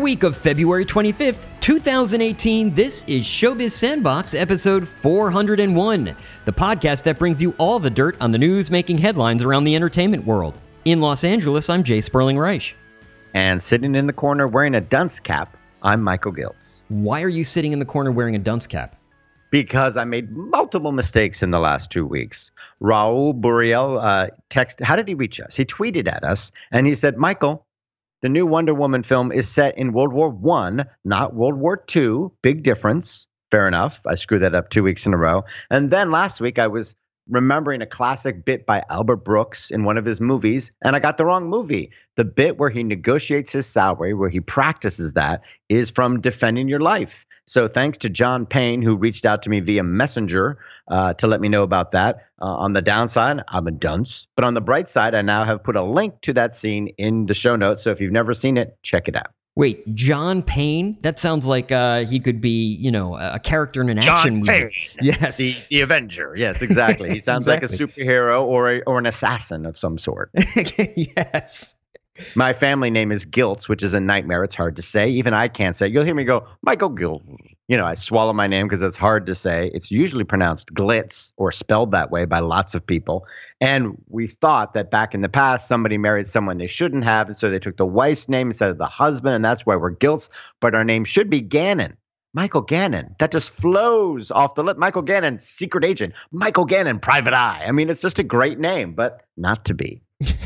week of February 25th, 2018, this is Showbiz Sandbox episode 401, the podcast that brings you all the dirt on the news making headlines around the entertainment world. In Los Angeles, I'm Jay Sperling Reich. And sitting in the corner wearing a dunce cap, I'm Michael Giltz. Why are you sitting in the corner wearing a dunce cap? Because I made multiple mistakes in the last 2 weeks. Raul Buriel how did he reach us? He tweeted at us and he said, Michael, the new Wonder Woman film is set in World War I, not World War II. Big difference. Fair enough. I screwed that up 2 weeks in a row. And then last week I was remembering a classic bit by Albert Brooks in one of his movies, and I got the wrong movie. The bit where he negotiates his salary, where he practices that, is from Defending Your Life. So thanks to John Payne, who reached out to me via Messenger to let me know about that. On the downside, I'm a dunce. But on the bright side, I now have put a link to that scene in the show notes. So if you've never seen it, check it out. Wait, John Payne? That sounds like he could be, a character in an action movie. John Payne. Yes. The Avenger. Yes, exactly. He sounds like a superhero or an assassin of some sort. Yes. My family name is Giltz, which is a nightmare. It's hard to say. Even I can't say it. You'll hear me go, Michael Giltz. I swallow my name because it's hard to say. It's usually pronounced Glitz or spelled that way by lots of people. And we thought that back in the past, somebody married someone they shouldn't have. And so they took the wife's name instead of the husband. And that's why we're Giltz. But our name should be Gannon. Michael Gannon. That just flows off the lip. Michael Gannon, secret agent. Michael Gannon, private eye. I mean, it's just a great name, but not to be.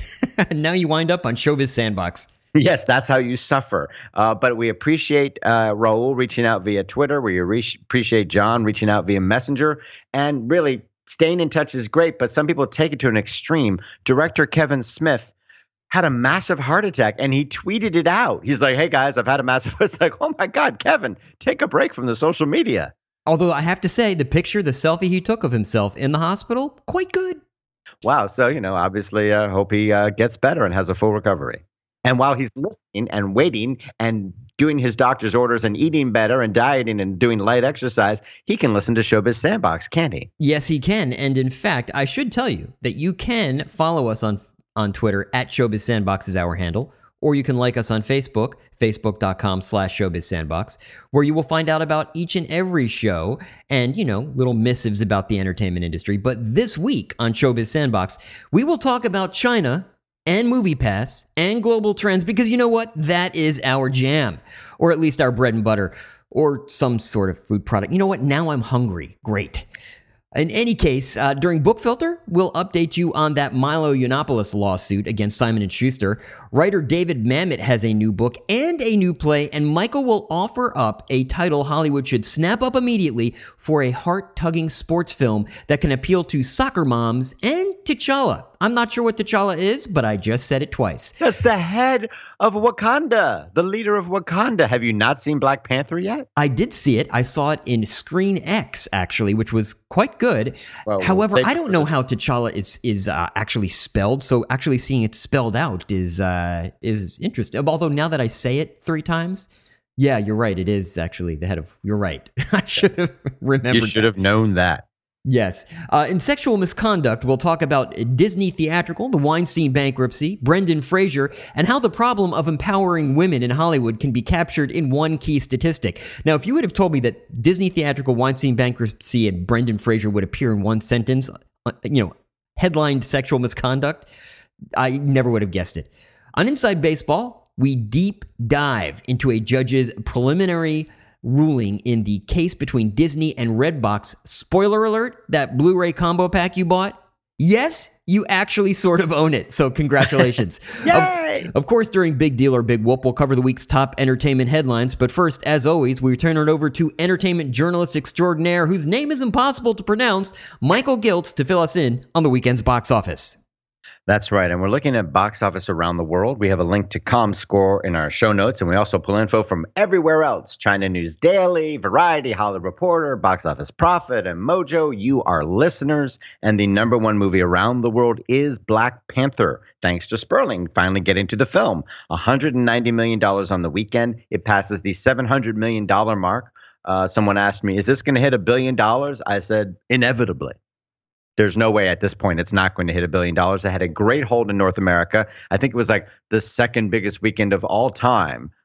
Now you wind up on Showbiz Sandbox. Yes, that's how you suffer. But we appreciate Raul reaching out via Twitter. We appreciate John reaching out via Messenger. And really, staying in touch is great, but some people take it to an extreme. Director Kevin Smith had a massive heart attack, and he tweeted it out. He's like, hey, guys, I've had a massive... It's like, oh, my God, Kevin, take a break from the social media. Although I have to say, the selfie he took of himself in the hospital, quite good. Wow. So, obviously, hope he gets better and has a full recovery. And while he's listening and waiting and doing his doctor's orders and eating better and dieting and doing light exercise, he can listen to Showbiz Sandbox, can't he? Yes, he can. And in fact, I should tell you that you can follow us on Twitter at Showbiz Sandbox is our handle, or you can like us on Facebook, facebook.com/Showbiz Sandbox, where you will find out about each and every show and, little missives about the entertainment industry. But this week on Showbiz Sandbox, we will talk about China and MoviePass and global trends, because you know what? That is our jam, or at least our bread and butter, or some sort of food product. You know what? Now I'm hungry. Great. In any case, during Book Filter, we'll update you on that Milo Yiannopoulos lawsuit against Simon & Schuster. Writer David Mamet has a new book and a new play, and Michael will offer up a title Hollywood should snap up immediately for a heart-tugging sports film that can appeal to soccer moms and T'Challa. I'm not sure what T'Challa is, but I just said it twice. That's the head of Wakanda, the leader of Wakanda. Have you not seen Black Panther yet? I did see it. I saw it in Screen X, actually, which was quite good. Well, however, I don't know how T'Challa is actually spelled, so actually seeing it spelled out is interesting. Although now that I say it 3 times, yeah, you're right. It is actually the head of... You're right. I should have remembered. You should have known that. Yes. In Sexual Misconduct, we'll talk about Disney Theatrical, the Weinstein bankruptcy, Brendan Fraser, and how the problem of empowering women in Hollywood can be captured in one key statistic. Now, if you would have told me that Disney Theatrical, Weinstein bankruptcy, and Brendan Fraser would appear in one sentence, headlined Sexual Misconduct, I never would have guessed it. On Inside Baseball, we deep dive into a judge's preliminary ruling in the case between Disney and Redbox. Spoiler alert, that Blu-ray combo pack you bought? Yes, you actually sort of own it, so congratulations. Yay! Of course, during Big Deal or Big Whoop, we'll cover the week's top entertainment headlines, but first, as always, we turn it over to entertainment journalist extraordinaire, whose name is impossible to pronounce, Michael Giltz, to fill us in on the weekend's box office. That's right. And we're looking at box office around the world. We have a link to ComScore in our show notes, and we also pull info from everywhere else. China News Daily, Variety, Hollywood Reporter, Box Office Profit, and Mojo. You are listeners, and the number one movie around the world is Black Panther, thanks to Sperling finally getting to the film. $190 million on the weekend. It passes the $700 million mark. Someone asked me, is this going to hit $1 billion? I said, inevitably. There's no way at this point it's not going to hit $1 billion. It had a great hold in North America. I think it was like the second biggest weekend of all time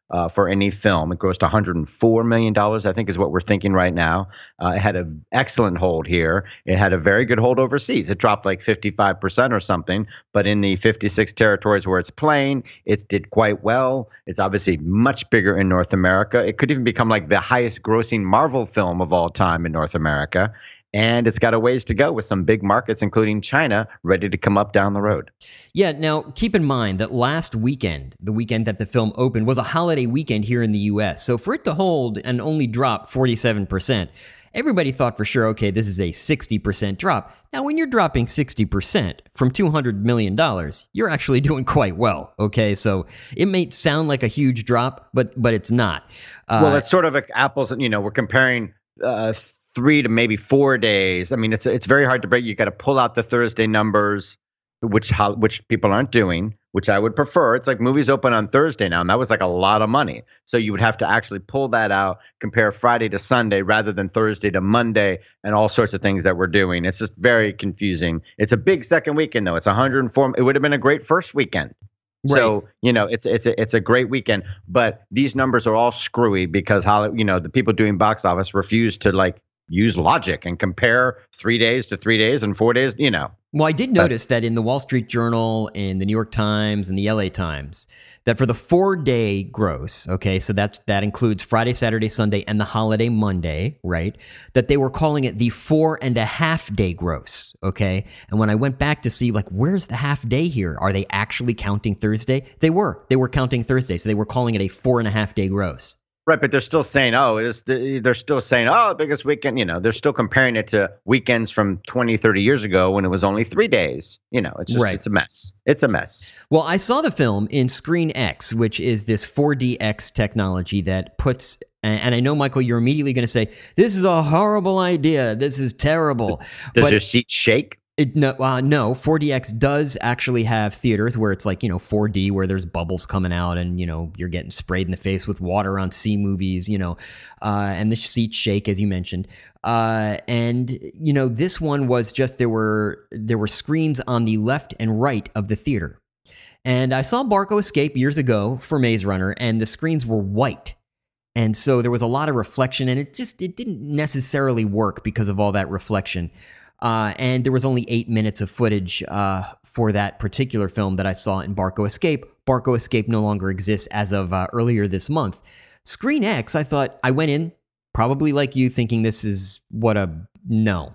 for any film. It grossed $104 million, I think is what we're thinking right now. It had an excellent hold here. It had a very good hold overseas. It dropped like 55% or something, but in the 56 territories where it's playing, it did quite well. It's obviously much bigger in North America. It could even become like the highest grossing Marvel film of all time in North America. And it's got a ways to go with some big markets, including China, ready to come up down the road. Yeah, now keep in mind that last weekend, the weekend that the film opened, was a holiday weekend here in the US. So for it to hold and only drop 47%, everybody thought for sure, okay, this is a 60% drop. Now, when you're dropping 60% from $200 million, you're actually doing quite well, okay? So it may sound like a huge drop, but it's not. Well, it's sort of like apples, we're comparing 3 to maybe 4 days. I mean, it's very hard to break. You got to pull out the Thursday numbers, which people aren't doing, which I would prefer. It's like movies open on Thursday now, and that was like a lot of money. So you would have to actually pull that out, compare Friday to Sunday rather than Thursday to Monday, and all sorts of things that we're doing. It's just very confusing. It's a big second weekend though. It's 104. It would have been a great first weekend. Right. So, it's a great weekend, but these numbers are all screwy because the people doing box office refuse to use logic and compare 3 days to 3 days and 4 days, Well, I did notice that in the Wall Street Journal, in the New York Times, and the LA Times, that for the 4-day gross, okay, so that includes Friday, Saturday, Sunday, and the holiday Monday, right, that they were calling it the 4.5-day gross, okay? And when I went back to see, where's the half day here? Are they actually counting Thursday? They were counting Thursday, so they were calling it a 4.5-day gross. Right, but they're still saying, the biggest weekend, they're still comparing it to weekends from 20, 30 years ago when it was only 3 days. It's just, It's a mess. It's a mess. Well, I saw the film in ScreenX, which is this 4DX technology that puts, and I know, Michael, you're immediately going to say, this is a horrible idea. This is terrible. Does your seat shake? No, 4DX does actually have theaters where it's 4D, where there's bubbles coming out and, you're getting sprayed in the face with water on C movies, and the seats shake, as you mentioned. This one was just, there were screens on the left and right of the theater. And I saw Barco Escape years ago for Maze Runner, and the screens were white. And so there was a lot of reflection, and it didn't necessarily work because of all that reflection. And there was only 8 minutes of footage for that particular film that I saw in Barco Escape. Barco Escape no longer exists as of earlier this month. ScreenX, I went in, probably like you, thinking this is no.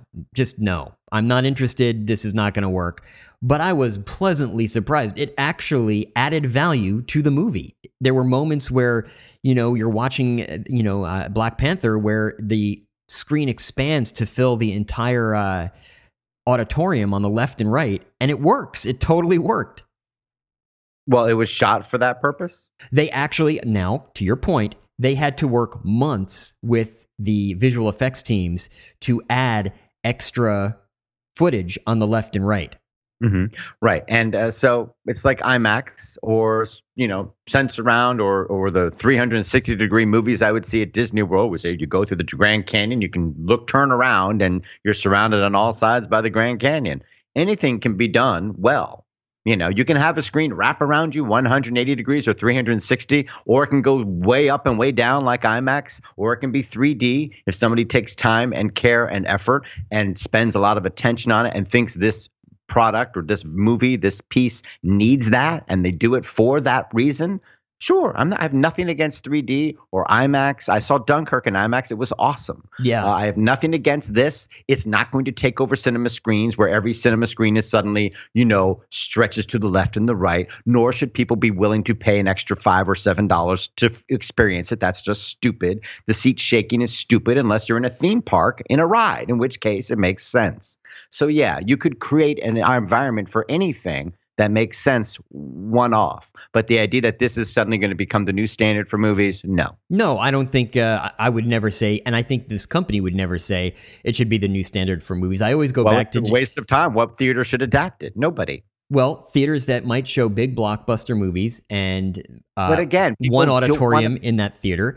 I'm not interested. This is not going to work. But I was pleasantly surprised. It actually added value to the movie. There were moments where, you're watching, Black Panther, where the screen expands to fill the entire auditorium on the left and right, and it works. It totally worked. Well, it was shot for that purpose? They actually, now, to your point, they had to work months with the visual effects teams to add extra footage on the left and right. Mm-hmm. Right. And so it's like IMAX or, Sensurround or the 360-degree movies I would see at Disney World, where you go through the Grand Canyon, you can turn around, and you're surrounded on all sides by the Grand Canyon. Anything can be done well. You can have a screen wrap around you 180 degrees or 360, or it can go way up and way down like IMAX, or it can be 3D if somebody takes time and care and effort and spends a lot of attention on it and thinks this product or this movie, this piece needs that, and they do it for that reason. Sure, I have nothing against 3D or IMAX. I saw Dunkirk in IMAX. It was awesome. Yeah. I have nothing against this. It's not going to take over cinema screens where every cinema screen is suddenly, stretches to the left and the right, nor should people be willing to pay an extra $5 or $7 to experience it. That's just stupid. The seat shaking is stupid unless you're in a theme park in a ride, in which case it makes sense. So yeah, you could create an environment for anything that makes sense one-off. But the idea that this is suddenly going to become the new standard for movies, no. No, I don't think, I would never say, and I think this company would never say it should be the new standard for movies. I always go back to... It's a waste of time. What theater should adapt it? Nobody. Well, theaters that might show big blockbuster movies and but again, one auditorium in that theater,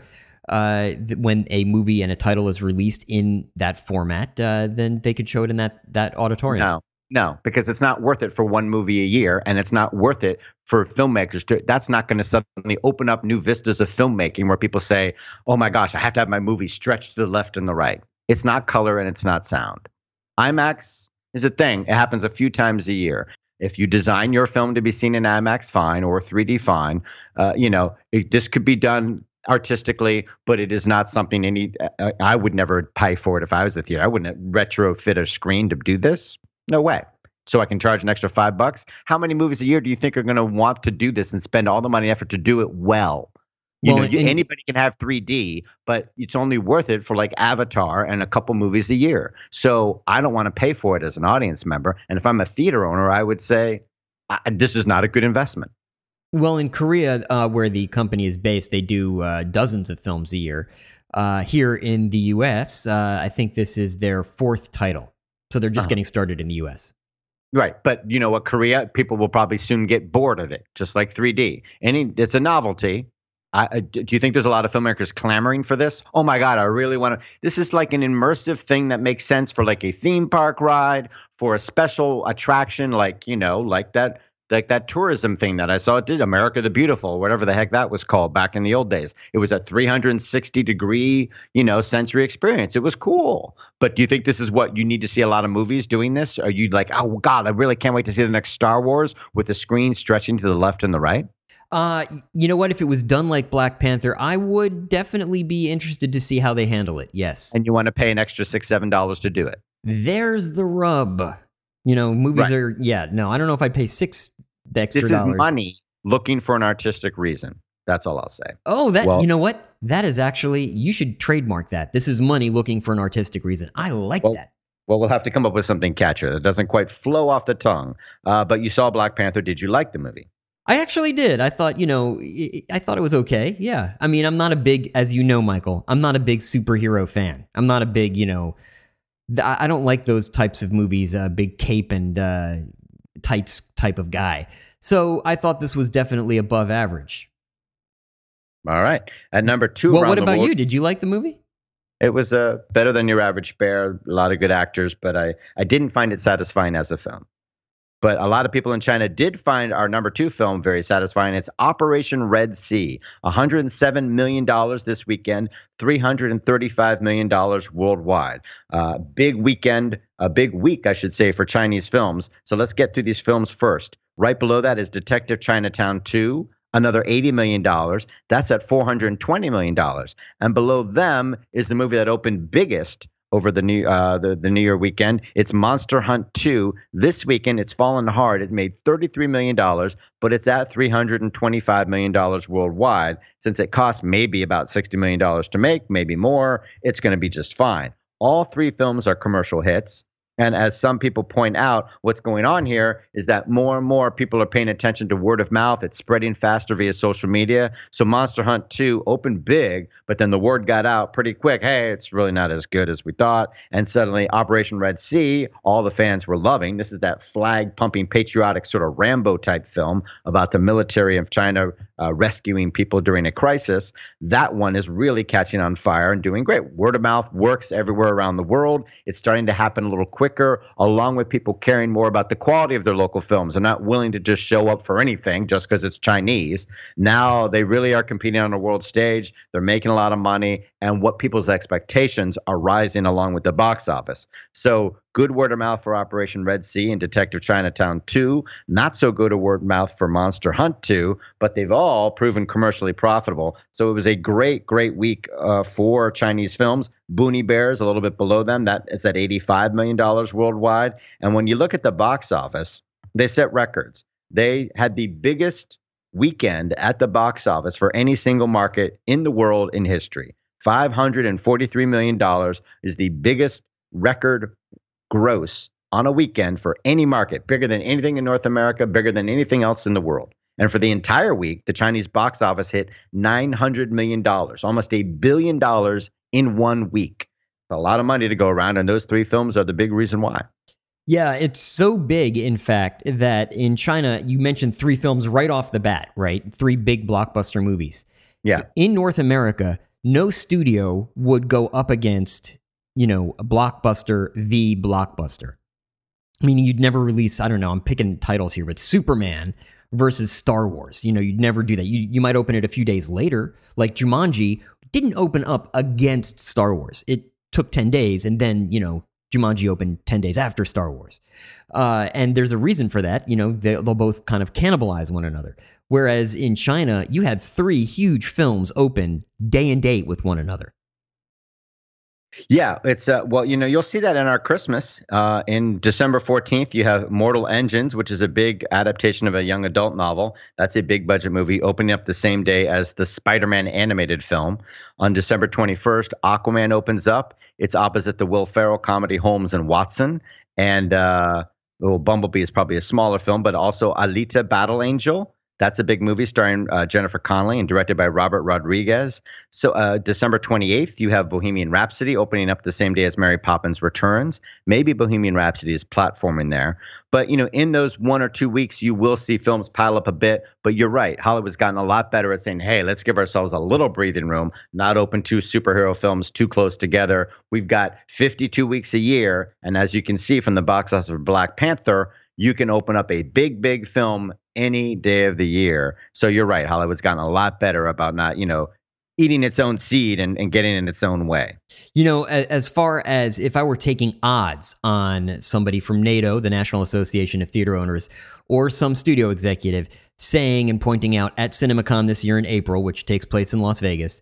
when a movie and a title is released in that format, then they could show it in that auditorium. No. No, because it's not worth it for one movie a year, and it's not worth it for filmmakers to. That's not going to suddenly open up new vistas of filmmaking where people say, "Oh my gosh, I have to have my movie stretched to the left and the right." It's not color and it's not sound. IMAX is a thing. It happens a few times a year. If you design your film to be seen in IMAX, fine, or 3D, fine. This could be done artistically, but it is not something I would never pay for it if I was a theater. I wouldn't retrofit a screen to do this. No way. So I can charge an extra $5. How many movies a year do you think are going to want to do this and spend all the money and effort to do it well? Anybody can have 3D, but it's only worth it for like Avatar and a couple movies a year. So I don't want to pay for it as an audience member. And if I'm a theater owner, I would say this is not a good investment. Well, in Korea, where the company is based, they do dozens of films a year. Here in the U.S., I think this is their fourth title. So they're just getting started in the U.S. Right. But you know what, Korea, people will probably soon get bored of it, just like 3D. It's a novelty. Do you think there's a lot of filmmakers clamoring for this? Oh my God, I really want to. This is like an immersive thing that makes sense for like a theme park ride, for a special attraction, like that tourism thing that I saw. It did America the Beautiful, whatever the heck that was called back in the old days. It was a 360-degree, sensory experience. It was cool. But do you think this is what you need to see a lot of movies doing this? Are you like, oh God, I really can't wait to see the next Star Wars with the screen stretching to the left and the right? You know what? If it was done like Black Panther, I would definitely be interested to see how they handle it. Yes. And you want to pay an extra $6, $7 to do it. There's the rub. Movies are, no, I don't know if I'd pay $6 extra. This is money looking for an artistic reason. That's all I'll say. Oh, you know what? That is actually, you should trademark that. This is money looking for an artistic reason. I like that. Well, we'll have to come up with something catchier that doesn't quite flow off the tongue. But you saw Black Panther. Did you like the movie? I actually did. I thought, I thought it was okay. Yeah. I mean, I'm not a big, as you know, Michael, I'm not a big superhero fan. I'm not a big, I don't like those types of movies, big cape and tights type of guy. So I thought this was definitely above average. All right. At number 2. Well, what about you? Did you like the movie? It was better than Your Average Bear. A lot of good actors, but I didn't find it satisfying as a film. But a lot of people in China did find our number 2 film very satisfying. It's Operation Red Sea. $107 million this weekend, $335 million worldwide. Big weekend, a big week, I should say, for Chinese films. So let's get through these films first. Right below that is Detective Chinatown 2. Another $80 million. That's at $420 million. And below them is the movie that opened biggest over the New Year weekend. It's Monster Hunt 2. This weekend, it's fallen hard. It made $33 million, but it's at $325 million worldwide. Since it cost maybe about $60 million to make, maybe more, it's going to be just fine. All 3 films are commercial hits. And as some people point out, what's going on here is that more and more people are paying attention to word of mouth. It's spreading faster via social media. So Monster Hunt 2 opened big, but then the word got out pretty quick. Hey, it's really not as good as we thought. And suddenly Operation Red Sea, all the fans were loving. This is that flag-pumping, patriotic sort of Rambo type film about the military of China rescuing people during a crisis. That one is really catching on fire and doing great. Word of mouth works everywhere around the world. It's starting to happen a little quicker, along with people caring more about the quality of their local films. They're not willing to just show up for anything just because it's Chinese. Now they really are competing on a world stage. They're making a lot of money, and what people's expectations are rising along with the box office. So good word of mouth for Operation Red Sea and Detective Chinatown 2. Not so good a word of mouth for Monster Hunt 2, but they've all proven commercially profitable. So it was a great, great week for Chinese films. Boonie Bears, a little bit below them, that is at $85 million worldwide. And when you look at the box office, they set records. They had the biggest weekend at the box office for any single market in the world in history. $543 million is the biggest record gross on a weekend for any market, bigger than anything in North America, bigger than anything else in the world. And for the entire week, the Chinese box office hit $900 million, almost $1 billion in 1 week. A lot of money to go around, and those 3 films are the big reason why. Yeah, it's so big, in fact, that in China, you mentioned 3 films right off the bat, right? 3 big blockbuster movies. Yeah. In North America, no studio would go up against, a blockbuster, the blockbuster. Meaning you'd never release, I don't know, I'm picking titles here, but Superman versus Star Wars. You'd never do that. You might open it a few days later. Like Jumanji didn't open up against Star Wars. It took 10 days, and then, Jumanji opened 10 days after Star Wars. And there's a reason for that. They'll both kind of cannibalize one another. Whereas in China, you had 3 huge films open day and date with one another. Yeah, it's you'll see that in our Christmas. In December 14th, you have Mortal Engines, which is a big adaptation of a young adult novel. That's a big budget movie, opening up the same day as the Spider-Man animated film. On December 21st, Aquaman opens up. It's opposite the Will Ferrell comedy Holmes and Watson. And Bumblebee is probably a smaller film, but also Alita Battle Angel. That's a big movie starring Jennifer Connelly and directed by Robert Rodriguez. So December 28th, you have Bohemian Rhapsody opening up the same day as Mary Poppins Returns. Maybe Bohemian Rhapsody is platforming there. But, in those 1 or 2 weeks, you will see films pile up a bit. But you're right. Hollywood's gotten a lot better at saying, hey, let's give ourselves a little breathing room, not open 2 superhero films too close together. We've got 52 weeks a year. And as you can see from the box office of Black Panther, you can open up a big, big film any day of the year. So you're right. Hollywood's gotten a lot better about not, eating its own seed and getting in its own way. As far as if I were taking odds on somebody from NATO, the National Association of Theater Owners, or some studio executive saying and pointing out at CinemaCon this year in April, which takes place in Las Vegas,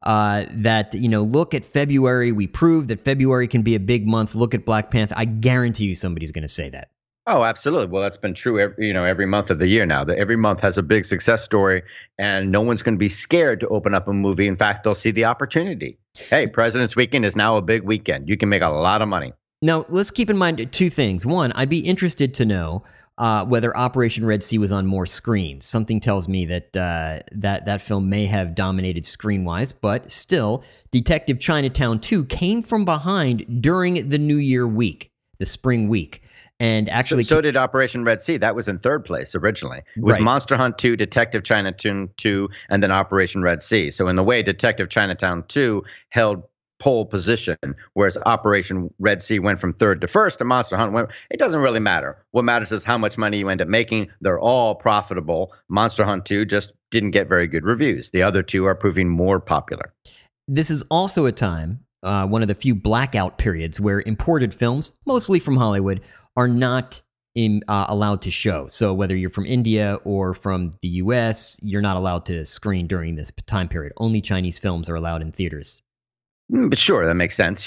that, look at February. We proved that February can be a big month. Look at Black Panther. I guarantee you somebody's going to say that. Oh, absolutely. Well, that's been true every month of the year now. Every month has a big success story, and no one's going to be scared to open up a movie. In fact, they'll see the opportunity. Hey, President's Weekend is now a big weekend. You can make a lot of money. Now, let's keep in mind 2 things. One, I'd be interested to know whether Operation Red Sea was on more screens. Something tells me that that film may have dominated screen-wise, but still, Detective Chinatown 2 came from behind during the New Year week, the spring week. And actually, so did Operation Red Sea. That was in 3rd place originally. It was right. Monster Hunt 2, Detective Chinatown 2, and then Operation Red Sea. So in the way, Detective Chinatown 2 held pole position, whereas Operation Red Sea went from 3rd to 1st, and Monster Hunt went. It doesn't really matter. What matters is how much money you end up making. They're all profitable. Monster Hunt 2 just didn't get very good reviews. The other 2 are proving more popular. This is also a time, one of the few blackout periods, where imported films, mostly from Hollywood, are not allowed to show. So whether you're from India or from the U.S., you're not allowed to screen during this time period. Only Chinese films are allowed in theaters. But sure, that makes sense.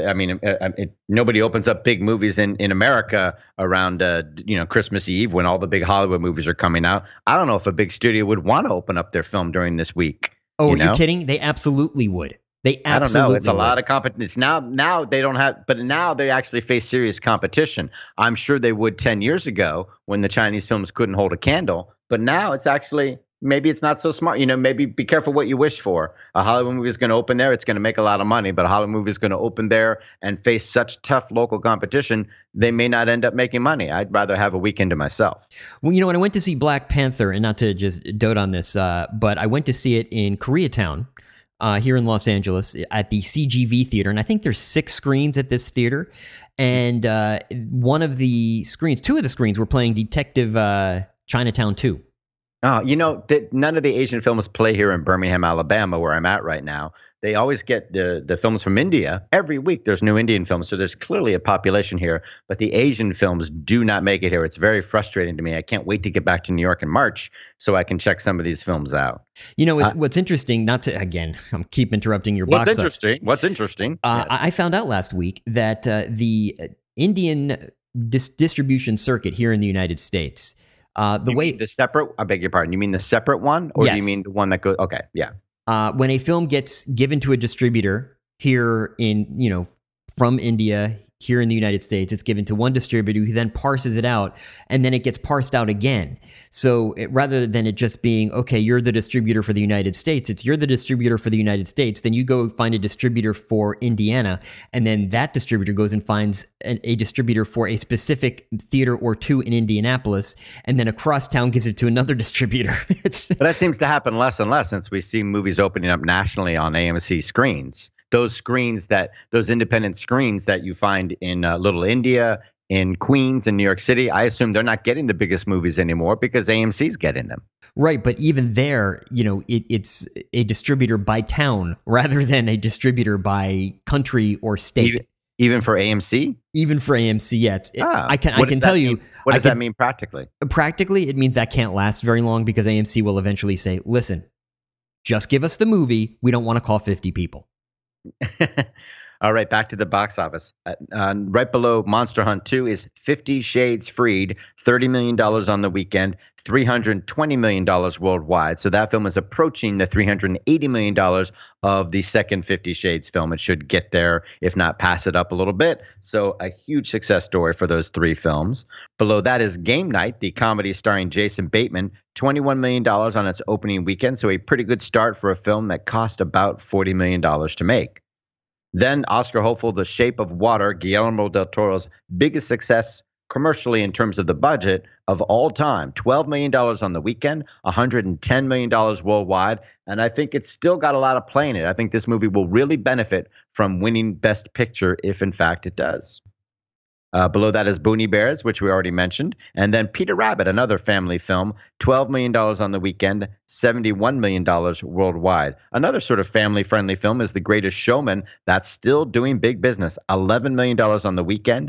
Nobody opens up big movies in America around Christmas Eve when all the big Hollywood movies are coming out. I don't know if a big studio would want to open up their film during this week. Oh, are you kidding? They absolutely would. I don't know. It's a lot of competition. Now they don't have, but now they actually face serious competition. I'm sure they would 10 years ago when the Chinese films couldn't hold a candle. But now it's actually, maybe it's not so smart. Maybe be careful what you wish for. A Hollywood movie is going to open there. It's going to make a lot of money, but a Hollywood movie is going to open there and face such tough local competition. They may not end up making money. I'd rather have a weekend to myself. Well, when I went to see Black Panther, and not to just dote on this, but I went to see it in Koreatown. Here in Los Angeles at the CGV Theater. And I think there's 6 screens at this theater. And 2 of the screens were playing Detective Chinatown 2. Oh, none of the Asian films play here in Birmingham, Alabama, where I'm at right now. They always get the films from India. Every week there's new Indian films. So there's clearly a population here. But the Asian films do not make it here. It's very frustrating to me. I can't wait to get back to New York in March so I can check some of these films out. What's interesting, I'm keep interrupting your box. What's interesting? Yes. I found out last week that the Indian distribution circuit here in the United States, I beg your pardon. You mean the separate one? Or yes. Do you mean the one that goes, okay, yeah. When a film gets given to a distributor here from India, here in the United States, it's given to one distributor who then parses it out, and then it gets parsed out again. So rather than it just being, okay, you're the distributor for the United States, you're the distributor for the United States, then you go find a distributor for Indiana, and then that distributor goes and finds a distributor for a specific theater or 2 in Indianapolis, and then across town gives it to another distributor. But that seems to happen less and less since we see movies opening up nationally on AMC screens. Those independent screens that you find in Little India, in Queens and New York City. I assume they're not getting the biggest movies anymore because AMC's getting them. Right, but even there, it's a distributor by town rather than a distributor by country or state. Even for AMC? Even for AMC, yeah. I can tell you. What does that mean practically? Practically, it means that can't last very long because AMC will eventually say, listen, just give us the movie. We don't want to call 50 people. All right, back to the box office. Right below Monster Hunt 2 is 50 Shades Freed, $30 million on the weekend, $320 million worldwide. So that film is approaching the $380 million of the second 50 Shades film. It should get there, if not pass it up a little bit. So a huge success story for those three films. Below that is Game Night, the comedy starring Jason Bateman, $21 million on its opening weekend. So a pretty good start for a film that cost about $40 million to make. Then Oscar hopeful The Shape of Water, Guillermo del Toro's biggest success commercially in terms of the budget of all time. $12 million on the weekend, $110 million worldwide. And I think it's still got a lot of play in it. I think this movie will really benefit from winning Best Picture if, in fact, it does. Below that is Boonie Bears, which we already mentioned. And then Peter Rabbit, another family film, $12 million on the weekend, $71 million worldwide. Another sort of family-friendly film is The Greatest Showman. That's still doing big business. $11 million on the weekend,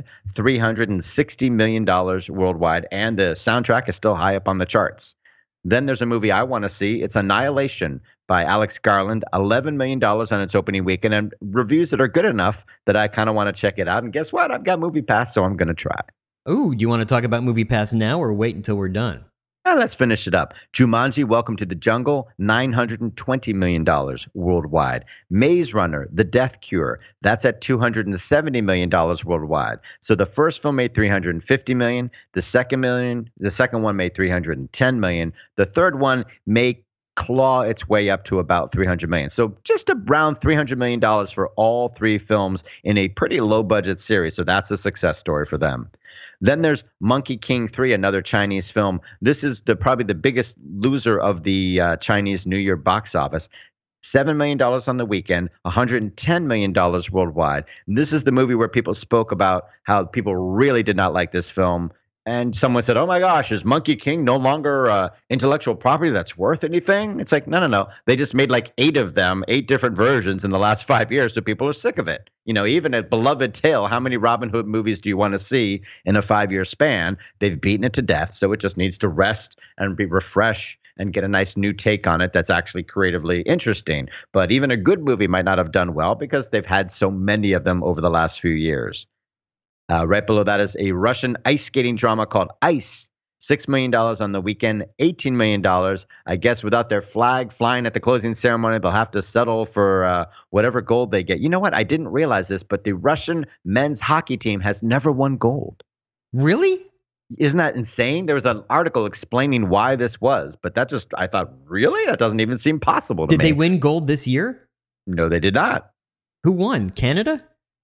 $360 million worldwide. And the soundtrack is still high up on the charts. Then there's a movie I want to see. It's Annihilation by Alex Garland, $11 million on its opening weekend, and reviews that are good enough that I kind of want to check it out. And guess what? I've got Movie Pass, so I'm going to try. Ooh, do you want to talk about Movie Pass now or wait until we're done? Let's finish it up. Jumanji, Welcome to the Jungle, $920 million worldwide. Maze Runner, The Death Cure, that's at $270 million worldwide. So the first film made $350 million. The second one made $310 million. The third one may claw its way up to about $300 million. So just around $300 million for all three films in a pretty low budget series. So that's a success story for them. Then there's Monkey King 3, another Chinese film. This is probably the biggest loser of the Chinese New Year box office. $7 million on the weekend, $110 million worldwide. And this is the movie where people spoke about how people really did not like this film. And someone said, oh my gosh, is Monkey King no longer intellectual property that's worth anything? It's like, no. They just made like 8 of them, 8 different versions in the last 5 years, so people are sick of it. Even a beloved tale, how many Robin Hood movies do you want to see in a 5-year span? They've beaten it to death, so it just needs to rest and be refreshed and get a nice new take on it that's actually creatively interesting. But even a good movie might not have done well because they've had so many of them over the last few years. Right below that is a Russian ice skating drama called Ice. $6 million on the weekend, $18 million. I guess without their flag flying at the closing ceremony, they'll have to settle for whatever gold they get. You know what? I didn't realize this, but the Russian men's hockey team has never won gold. Really? Isn't that insane? There was an article explaining why this was, but I thought, really? That doesn't even seem possible to me. Did they win gold this year? No, they did not. Who won? Canada?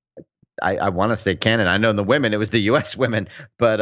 I want to say Canada. I know in the women, it was the U.S. women, but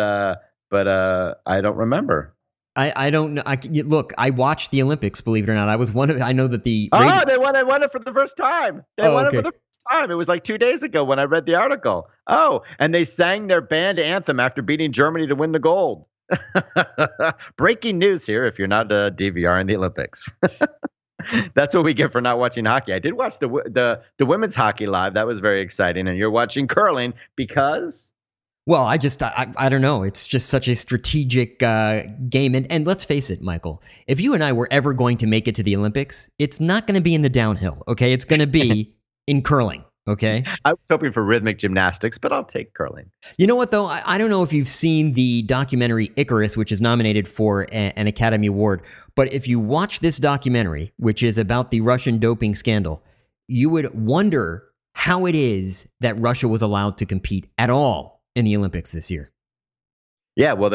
I don't remember. I don't know. Look, I watched the Olympics, believe it or not. I was one of. I know that the. They won it for the first time. They won it for the first time. It was like 2 days ago when I read the article. Oh, and they sang their band anthem after beating Germany to win the gold. Breaking news here if you're not DVR in the Olympics. That's what we get for not watching hockey. I did watch the women's hockey live. That was very exciting. And you're watching curling because? Well, I don't know. It's just such a strategic game. And let's face it, Michael, if you and I were ever going to make it to the Olympics, it's not going to be in the downhill, okay? It's going to be in curling, okay? I was hoping for rhythmic gymnastics, but I'll take curling. You know what, though? I don't know if you've seen the documentary Icarus, which is nominated for an Academy Award. But if you watch this documentary, which is about the Russian doping scandal, you would wonder how it is that Russia was allowed to compete at all in the Olympics this year. Yeah, well,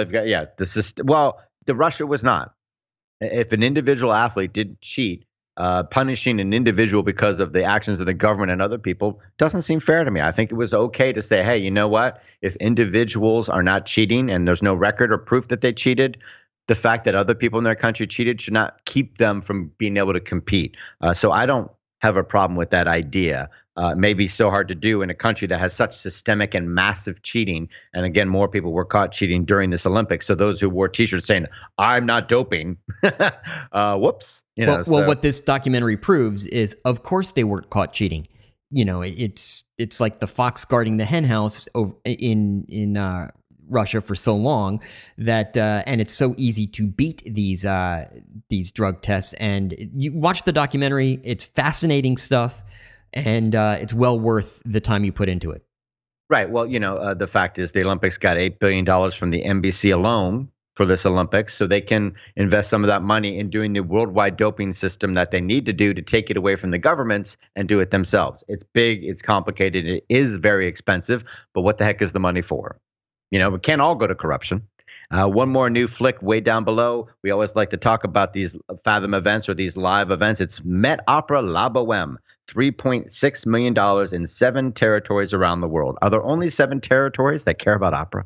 the Russia was not. If an individual athlete did cheat, punishing an individual because of the actions of the government and other people doesn't seem fair to me. I think it was okay to say, hey, you know what? If individuals are not cheating and there's no record or proof that they cheated, the fact that other people in their country cheated should not keep them from being able to compete. So I don't have a problem with that idea. It may be so hard to do in a country that has such systemic and massive cheating. And again, more people were caught cheating during this Olympics. So those who wore T-shirts saying "I'm not doping," whoops. Well, what this documentary proves is, of course, they weren't caught cheating. It's like the fox guarding the hen house in Russia for so long that and it's so easy to beat these drug tests. And you watch the documentary; it's fascinating stuff. And it's well worth the time you put into it. Right. Well, the fact is the Olympics got $8 billion from the NBC alone for this Olympics, so they can invest some of that money in doing the worldwide doping system that they need to do to take it away from the governments and do it themselves. It's big, it's complicated, it is very expensive, but what the heck is the money for? We can't all go to corruption. One more new flick way down below. We always like to talk about these Fathom events or these live events. It's Met Opera La Boheme. $3.6 million in 7 territories around the world. Are there only 7 territories that care about opera?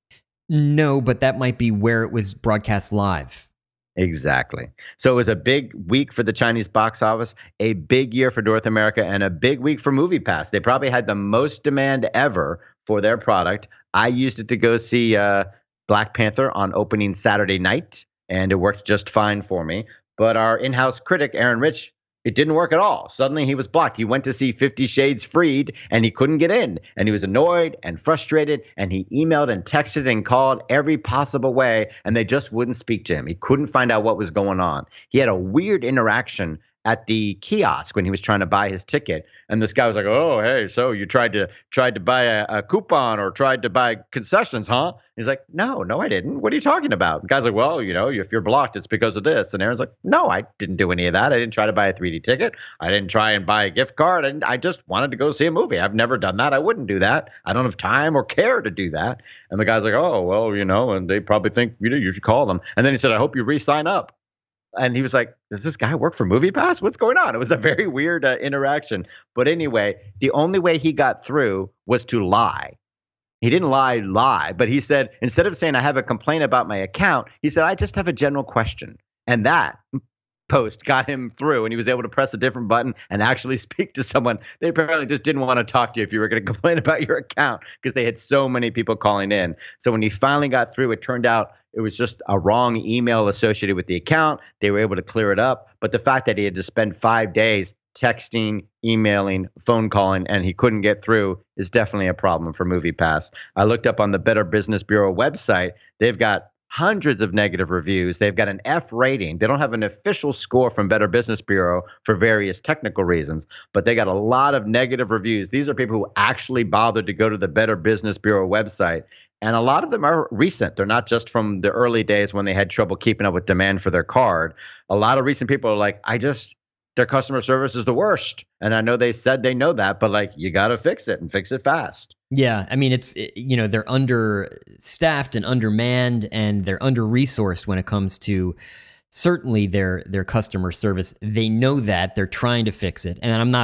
No, but that might be where it was broadcast live. Exactly. So it was a big week for the Chinese box office, a big year for North America, and a big week for MoviePass. They probably had the most demand ever for their product. I used it to go see Black Panther on opening Saturday night, and it worked just fine for me. But our in-house critic, Aaron Rich, it didn't work at all. Suddenly he was blocked. He went to see 50 Shades Freed and he couldn't get in. And he was annoyed and frustrated. And he emailed and texted and called every possible way. And they just wouldn't speak to him. He couldn't find out what was going on. He had a weird interaction at the kiosk when he was trying to buy his ticket. And this guy was like, "Oh, hey, so you tried to buy a coupon or tried to buy concessions, huh?" He's like, No, I didn't. What are you talking about? The guy's like, "Well, if you're blocked, it's because of this." And Aaron's like, "No, I didn't do any of that. I didn't try to buy a 3D ticket. I didn't try and buy a gift card. And I just wanted to go see a movie. I've never done that. I wouldn't do that. I don't have time or care to do that." And the guy's like, "Oh, well, and they probably think, you should call them." And then he said, "I hope you re-sign up." And he was like, "Does this guy work for MoviePass? What's going on?" It was a very weird interaction. But anyway, the only way he got through was to lie. He didn't lie, but he said, instead of saying, "I have a complaint about my account," he said, "I just have a general question." And that post got him through, and he was able to press a different button and actually speak to someone. They apparently just didn't want to talk to you if you were going to complain about your account because they had so many people calling in. So when he finally got through, it turned out it was just a wrong email associated with the account. They were able to clear it up. But the fact that he had to spend 5 days texting, emailing, phone calling, and he couldn't get through is definitely a problem for MoviePass. I looked up on the Better Business Bureau website. They've got hundreds of negative reviews. They've got an F rating. They don't have an official score from Better Business Bureau for various technical reasons, but they got a lot of negative reviews. These are people who actually bothered to go to the Better Business Bureau website. And a lot of them are recent. They're not just from the early days when they had trouble keeping up with demand for their card. A lot of recent people are like, their customer service is the worst. And I know they said they know that, but you got to fix it and fix it fast. Yeah. I mean, they're understaffed and undermanned, and they're under-resourced when it comes to certainly their customer service. They know that. They're trying to fix it. And I'm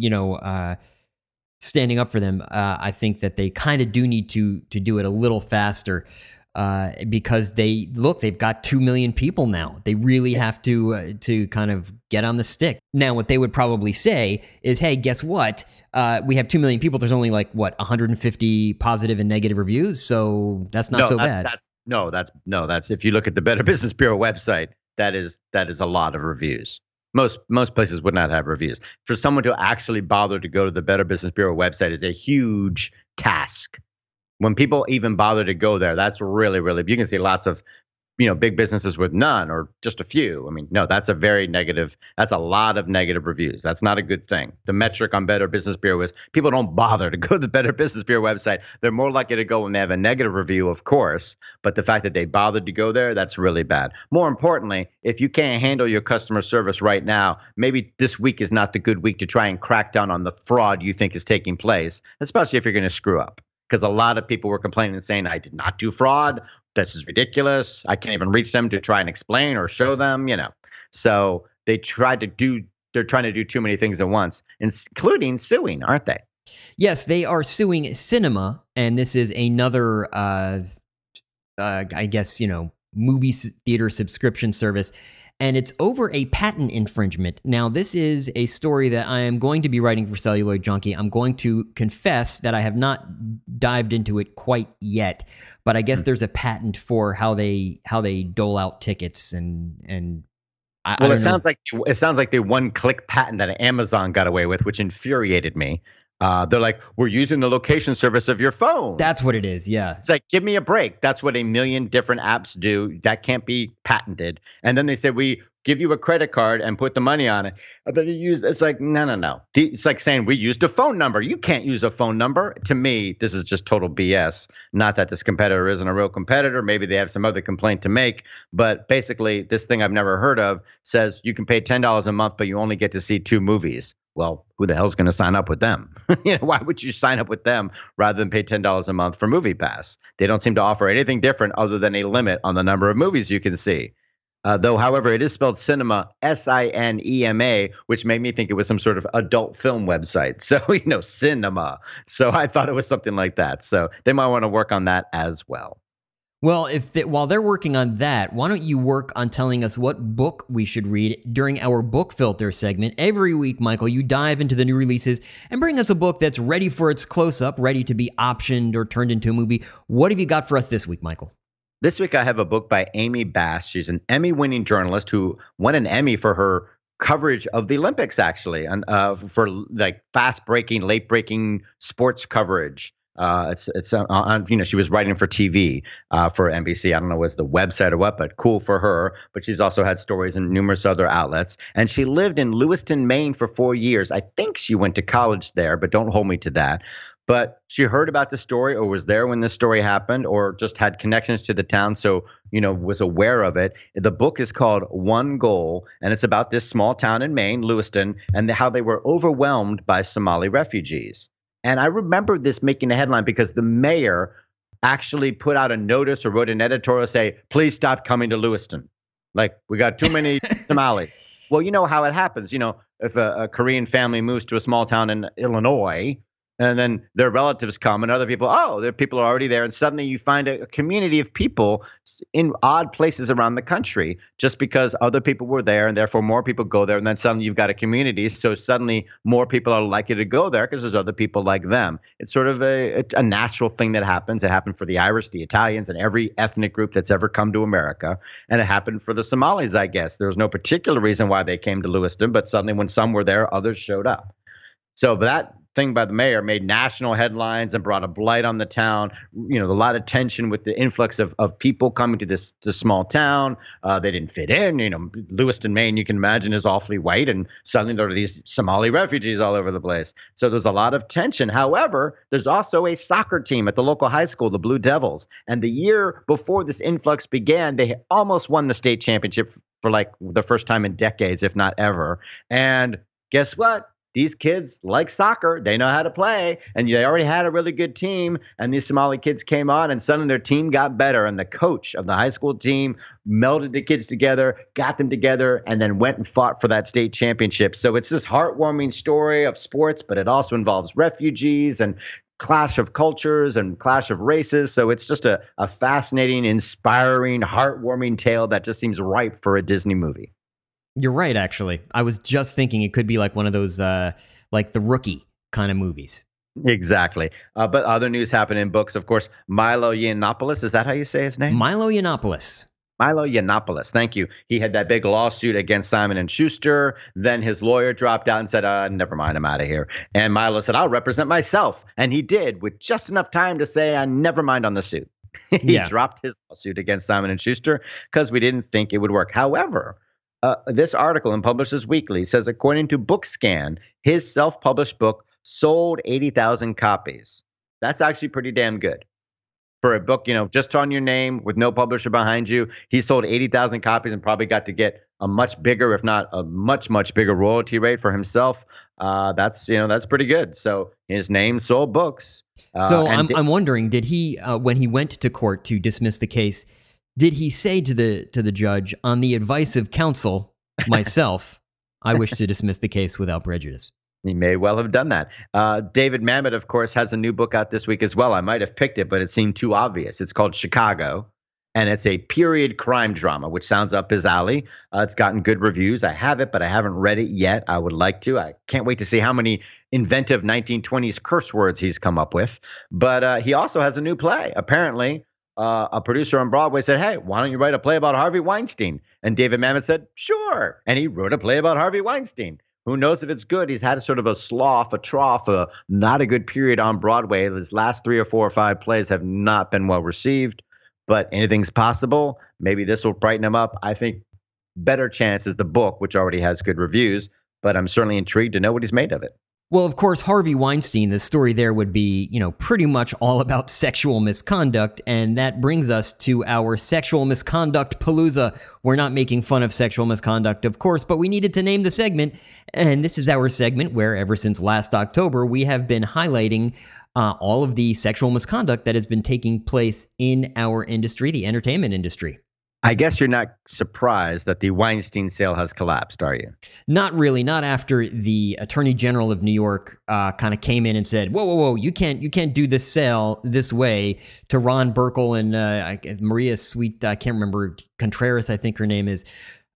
not, standing up for them. I think that they kind of do need to do it a little faster because they've got 2 million people now. They really have to kind of get on the stick. Now, what they would probably say is, "Hey, guess what? We have 2 million people. There's only 150 positive and negative reviews. So that's not so bad." That's if you look at the Better Business Bureau website, that is a lot of reviews. Most places would not have reviews. For someone to actually bother to go to the Better Business Bureau website is a huge task. When people even bother to go there, that's really, really, you can see lots of, big businesses with none or just a few. I mean, no, that's a lot of negative reviews. That's not a good thing. The metric on Better Business Bureau is people don't bother to go to the Better Business Bureau website. They're more likely to go when they have a negative review, of course. But the fact that they bothered to go there, that's really bad. More importantly, if you can't handle your customer service right now, maybe this week is not the good week to try and crack down on the fraud you think is taking place, especially if you're going to screw up. Because a lot of people were complaining and saying, "I did not do fraud. This is ridiculous. I can't even reach them to try and explain or show them," So they're trying to do too many things at once, including suing, aren't they? Yes, they are suing Cinema, and this is another, I guess, movie theater subscription service. and it's over a patent infringement. Now, this is a story that I am going to be writing for Celluloid Junkie. I'm going to confess that I have not dived into it quite yet, but I guess there's a patent for how they dole out tickets and I Well, don't it know. sounds like the one-click patent that Amazon got away with, which infuriated me. They're like, we're using the location service of your phone. That's what it is. Yeah. It's like, give me a break. That's what a million different apps do. That can't be patented. And then they said, we give you a credit card and put the money on it. But it's like, no. It's like saying we used a phone number. You can't use a phone number. To me, this is just total BS. Not that this competitor isn't a real competitor. Maybe they have some other complaint to make. But basically, this thing I've never heard of says you can pay $10 a month, but you only get to see 2 movies. Well, who the hell's going to sign up with them? Why would you sign up with them rather than pay $10 a month for Movie Pass? They don't seem to offer anything different other than a limit on the number of movies you can see. Though, however, it is spelled cinema, Sinema, which made me think it was some sort of adult film website. So, cinema. So I thought it was something like that. So they might want to work on that as well. Well, while they're working on that, why don't you work on telling us what book we should read during our book filter segment? Every week, Michael, you dive into the new releases and bring us a book that's ready for its close-up, ready to be optioned or turned into a movie. What have you got for us this week, Michael? This week I have a book by Amy Bass. She's an Emmy-winning journalist who won an Emmy for her coverage of the Olympics, actually, and for like fast-breaking, late-breaking sports coverage. It's on, she was writing for TV for NBC. I don't know was the website or what, but cool for her. But she's also had stories in numerous other outlets. And she lived in Lewiston, Maine for 4 years. I think she went to college there, but don't hold me to that. But she heard about the story or was there when the story happened or just had connections to the town. So, was aware of it. The book is called One Goal, and it's about this small town in Maine, Lewiston, and how they were overwhelmed by Somali refugees. And I remember this making a headline because the mayor actually put out a notice or wrote an editorial say, please stop coming to Lewiston. Like, we got too many Somalis. Well, you know how it happens. If a Korean family moves to a small town in Illinois, and then their relatives come and other people, their people are already there. And suddenly you find a community of people in odd places around the country just because other people were there and therefore more people go there. And then suddenly you've got a community. So suddenly more people are likely to go there because there's other people like them. It's sort of a natural thing that happens. It happened for the Irish, the Italians, and every ethnic group that's ever come to America. And it happened for the Somalis, I guess. There was no particular reason why they came to Lewiston, but suddenly when some were there, others showed up. So that thing by the mayor made national headlines and brought a blight on the town. A lot of tension with the influx of people coming to this small town. They didn't fit in. Lewiston, Maine, you can imagine, is awfully white, and suddenly there are these Somali refugees all over the place. So there's a lot of tension. However, there's also a soccer team at the local high school, the Blue Devils. And the year before this influx began, they almost won the state championship for like the first time in decades, if not ever. And guess what? These kids like soccer. They know how to play. And they already had a really good team. And these Somali kids came on and suddenly their team got better. And the coach of the high school team melded the kids together, got them together, and then went and fought for that state championship. So it's this heartwarming story of sports, but it also involves refugees and clash of cultures and clash of races. So it's just a fascinating, inspiring, heartwarming tale that just seems ripe for a Disney movie. You're right, actually. I was just thinking it could be like one of those, like The Rookie kind of movies. Exactly. But other news happened in books, of course. Milo Yiannopoulos, is that how you say his name? Milo Yiannopoulos. Milo Yiannopoulos, thank you. He had that big lawsuit against Simon & Schuster. Then his lawyer dropped out and said, never mind, I'm out of here. And Milo said, I'll represent myself. And he did, with just enough time to say, never mind on the suit. He dropped his lawsuit against Simon & Schuster because we didn't think it would work. However, this article in Publishers Weekly says, according to BookScan, his self-published book sold 80,000 copies. That's actually pretty damn good. For a book, just on your name with no publisher behind you, he sold 80,000 copies and probably got to get a much bigger, if not a much, much bigger royalty rate for himself. That's pretty good. So his name sold books. I'm wondering, did he, when he went to court to dismiss the case, did he say to the judge, on the advice of counsel, myself, I wish to dismiss the case without prejudice? He may well have done that. David Mamet, of course, has a new book out this week as well. I might have picked it, but it seemed too obvious. It's called Chicago. And it's a period crime drama, which sounds up his alley. It's gotten good reviews. I have it, but I haven't read it yet. I would like to. I can't wait to see how many inventive 1920s curse words he's come up with. But he also has a new play. Apparently, a producer on Broadway said, hey, why don't you write a play about Harvey Weinstein? And David Mamet said, sure. And he wrote a play about Harvey Weinstein. Who knows if it's good? He's had a sort of a trough, not a good period on Broadway. His last 3 or 4 or 5 plays have not been well received. But anything's possible. Maybe this will brighten him up. I think better chance is the book, which already has good reviews, but I'm certainly intrigued to know what he's made of it. Well, of course, Harvey Weinstein, the story there would be, pretty much all about sexual misconduct. And that brings us to our sexual misconduct palooza. We're not making fun of sexual misconduct, of course, but we needed to name the segment. And this is our segment where ever since last October, we have been highlighting all of the sexual misconduct that has been taking place in our industry, the entertainment industry. I guess you're not surprised that the Weinstein sale has collapsed, are you? Not really. Not after the Attorney General of New York kind of came in and said, "Whoa! You can't do this sale this way." To Ron Burkle and Maria Sweet, I can't remember, Contreras, I think her name is.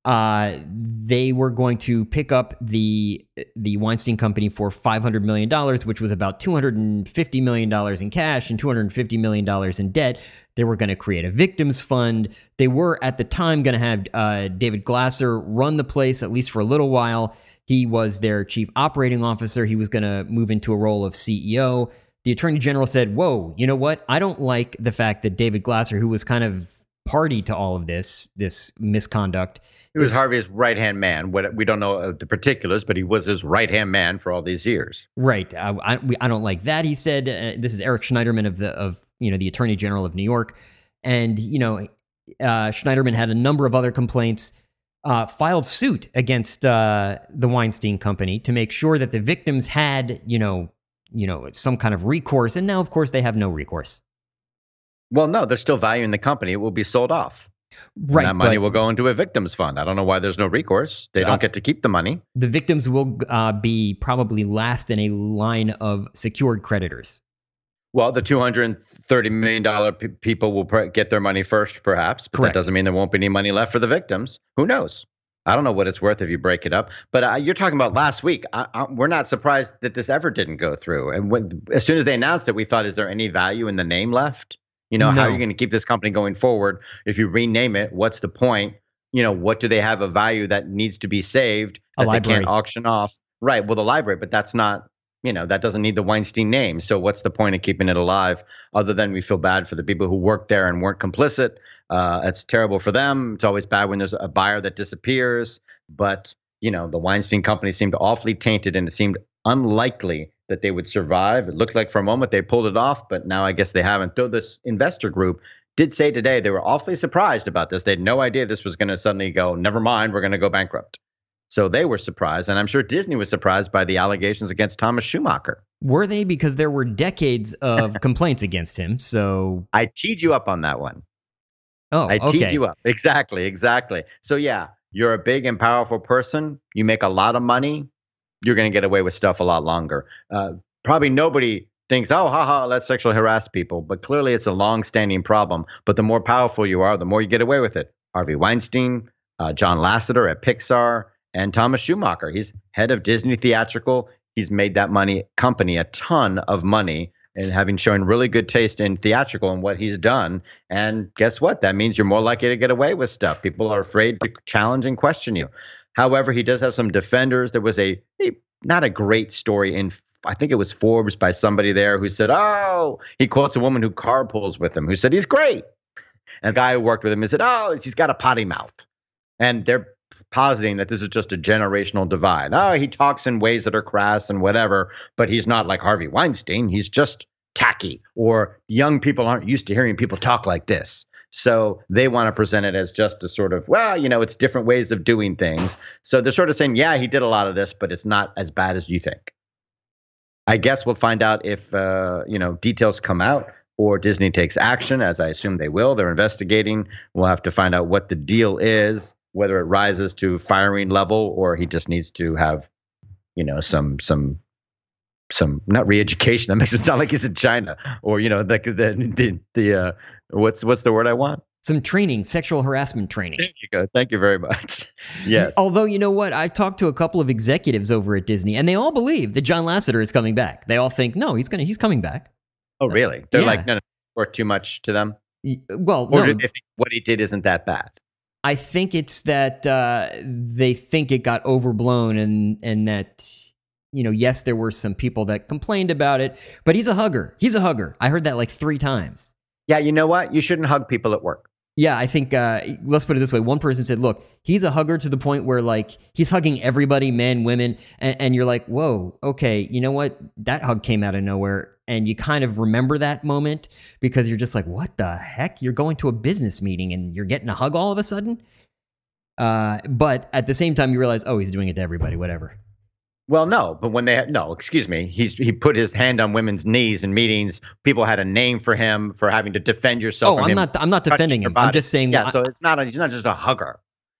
They were going to pick up the Weinstein Company for $500 million, which was about $250 million in cash and $250 million in debt. They were going to create a victims fund. They were at the time going to have David Glasser run the place, at least for a little while. He was their chief operating officer. He was going to move into a role of CEO. The Attorney General said, whoa, you know what? I don't like the fact that David Glasser, who was kind of party to all of this misconduct. He was Harvey's right-hand man. We don't know the particulars, but he was his right-hand man for all these years. Right. I don't like that, he said. This is Eric Schneiderman of the Attorney General of New York. And, Schneiderman had a number of other complaints, filed suit against the Weinstein Company to make sure that the victims had, some kind of recourse. And now, of course, they have no recourse. Well, no, they're still valuing the company. It will be sold off. Right. And that money will go into a victims fund. I don't know why there's no recourse. They don't get to keep the money. The victims will be probably last in a line of secured creditors. Well, the $230 million people will get their money first, perhaps. But Correct. That doesn't mean there won't be any money left for the victims. Who knows? I don't know what it's worth if you break it up. But you're talking about last week. We're not surprised that this ever didn't go through. And as soon as they announced it, we thought, is there any value in the name left? No. How are you going to keep this company going forward? If you rename it, what's the point? What do they have of value that needs to be saved that they can't auction off? Right. Well, the library, but that's not, that doesn't need the Weinstein name. So what's the point of keeping it alive other than we feel bad for the people who worked there and weren't complicit? It's terrible for them. It's always bad when there's a buyer that disappears. But, the Weinstein Company seemed awfully tainted, and it seemed unlikely that they would survive. It looked like for a moment they pulled it off, but now I guess they haven't. Though this investor group did say today they were awfully surprised about this. They had no idea this was going to suddenly go, never mind, we're going to go bankrupt. So they were surprised, and I'm sure Disney was surprised by the allegations against Thomas Schumacher. Were they? Because there were decades of complaints against him. So I teed you up on that one. Oh, I teed okay. you up. Exactly. So yeah, you're a big and powerful person. You make a lot of money. You're going to get away with stuff a lot longer. Probably nobody thinks, oh, haha, let's sexually harass people. But clearly it's a long-standing problem. But the more powerful you are, the more you get away with it. Harvey Weinstein, John Lasseter at Pixar, and Thomas Schumacher. He's head of Disney Theatrical. He's made that company a ton of money, and having shown really good taste in theatrical and what he's done. And guess what? That means you're more likely to get away with stuff. People are afraid to challenge and question you. However, he does have some defenders. There was not a great story in, I think it was Forbes, by somebody there who said, he quotes a woman who carpools with him, who said he's great. And a guy who worked with him, he said, he's got a potty mouth. And they're positing that this is just a generational divide. He talks in ways that are crass and whatever, but he's not like Harvey Weinstein. He's just tacky, or young people aren't used to hearing people talk like this. So they want to present it as just a sort of, it's different ways of doing things. So they're sort of saying, yeah, he did a lot of this, but it's not as bad as you think. I guess we'll find out if, details come out or Disney takes action, as I assume they will. They're investigating. We'll have to find out what the deal is, whether it rises to firing level or he just needs to have, some not re-education. That makes it sound like he's in China, or what's the word I want? some training, sexual harassment training. There you go. Thank you very much. Yes. Although, you know what? I've talked to a couple of executives over at Disney, and they all believe that John Lasseter is coming back. They all think, no, he's coming back. Oh, really? They're Yeah. like, no, worth too much to them? Well, Or no. do they think what he did isn't that bad? I think it's that they think it got overblown and that, yes, there were some people that complained about it, but he's a hugger. He's a hugger. I heard that like 3 times. Yeah, you know what? You shouldn't hug people at work. Yeah, I think, let's put it this way. One person said, look, he's a hugger to the point where like he's hugging everybody, men, women, and you're like, whoa, okay, you know what? That hug came out of nowhere. And you kind of remember that moment because you're just like, what the heck? You're going to a business meeting and you're getting a hug all of a sudden? But at the same time, you realize, oh, he's doing it to everybody, whatever. Well, no, but when excuse me, he put his hand on women's knees in meetings. People had a name for him for having to defend yourself. Oh, I'm not defending him. I'm just saying. Yeah, so he's not just a hugger.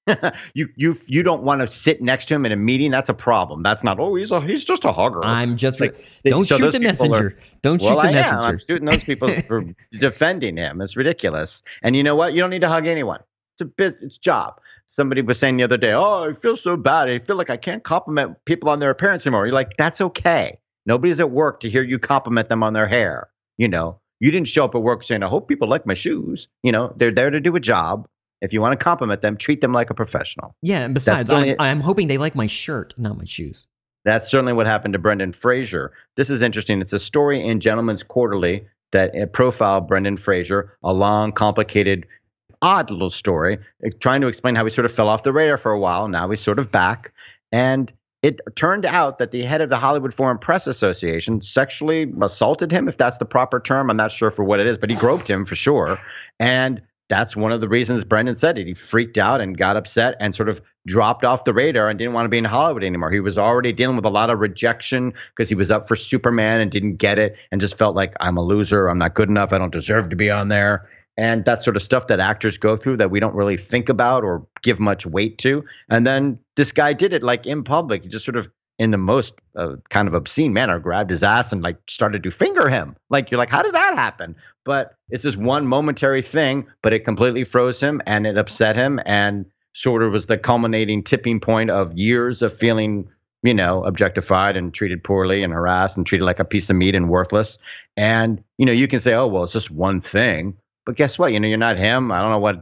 you don't want to sit next to him in a meeting. That's a problem. That's not. Oh, he's just a hugger. I'm just don't shoot the messenger. Don't shoot the messenger. I'm shooting those people for defending him. It's ridiculous. And you know what? You don't need to hug anyone. It's a job. Somebody was saying the other day, oh, I feel so bad. I feel like I can't compliment people on their appearance anymore. You're like, that's okay. Nobody's at work to hear you compliment them on their hair. You didn't show up at work saying, I hope people like my shoes. They're there to do a job. If you want to compliment them, treat them like a professional. Yeah, and besides, I'm hoping they like my shirt, not my shoes. That's certainly what happened to Brendan Fraser. This is interesting. It's a story in Gentleman's Quarterly that profiled Brendan Fraser, a long, complicated, odd little story, trying to explain how he sort of fell off the radar for a while. Now he's sort of back. And it turned out that the head of the Hollywood Foreign Press Association sexually assaulted him, if that's the proper term. I'm not sure for what it is, but he groped him for sure. And that's one of the reasons Brendan said it. He freaked out and got upset and sort of dropped off the radar and didn't want to be in Hollywood anymore. He was already dealing with a lot of rejection because he was up for Superman and didn't get it and just felt like, I'm a loser. I'm not good enough. I don't deserve to be on there. And that sort of stuff that actors go through that we don't really think about or give much weight to. And then this guy did it like in public. He just sort of, in the most kind of obscene manner, grabbed his ass and like started to finger him. Like, you're like, how did that happen? But it's this one momentary thing, but it completely froze him and it upset him and sort of was the culminating tipping point of years of feeling, objectified and treated poorly and harassed and treated like a piece of meat and worthless. And, you can say, oh, well, it's just one thing. But guess what? You're not him. I don't know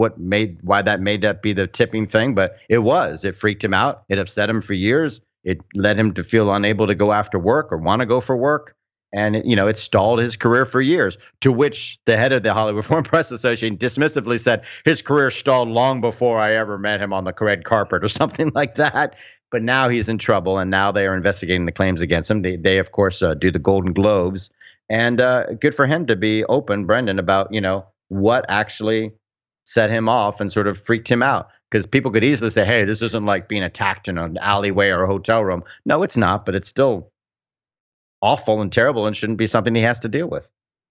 why that made that be the tipping thing, but it was. It freaked him out. It upset him for years. It led him to feel unable to go after work or want to go for work. And, it stalled his career for years, to which the head of the Hollywood Foreign Press Association dismissively said his career stalled long before I ever met him on the red carpet or something like that. But now he's in trouble, and now they are investigating the claims against him. They of course, do the Golden Globes. And good for him to be open, Brendan, about, what actually set him off and sort of freaked him out. Because people could easily say, hey, this isn't like being attacked in an alleyway or a hotel room. No, it's not, but it's still awful and terrible and shouldn't be something he has to deal with.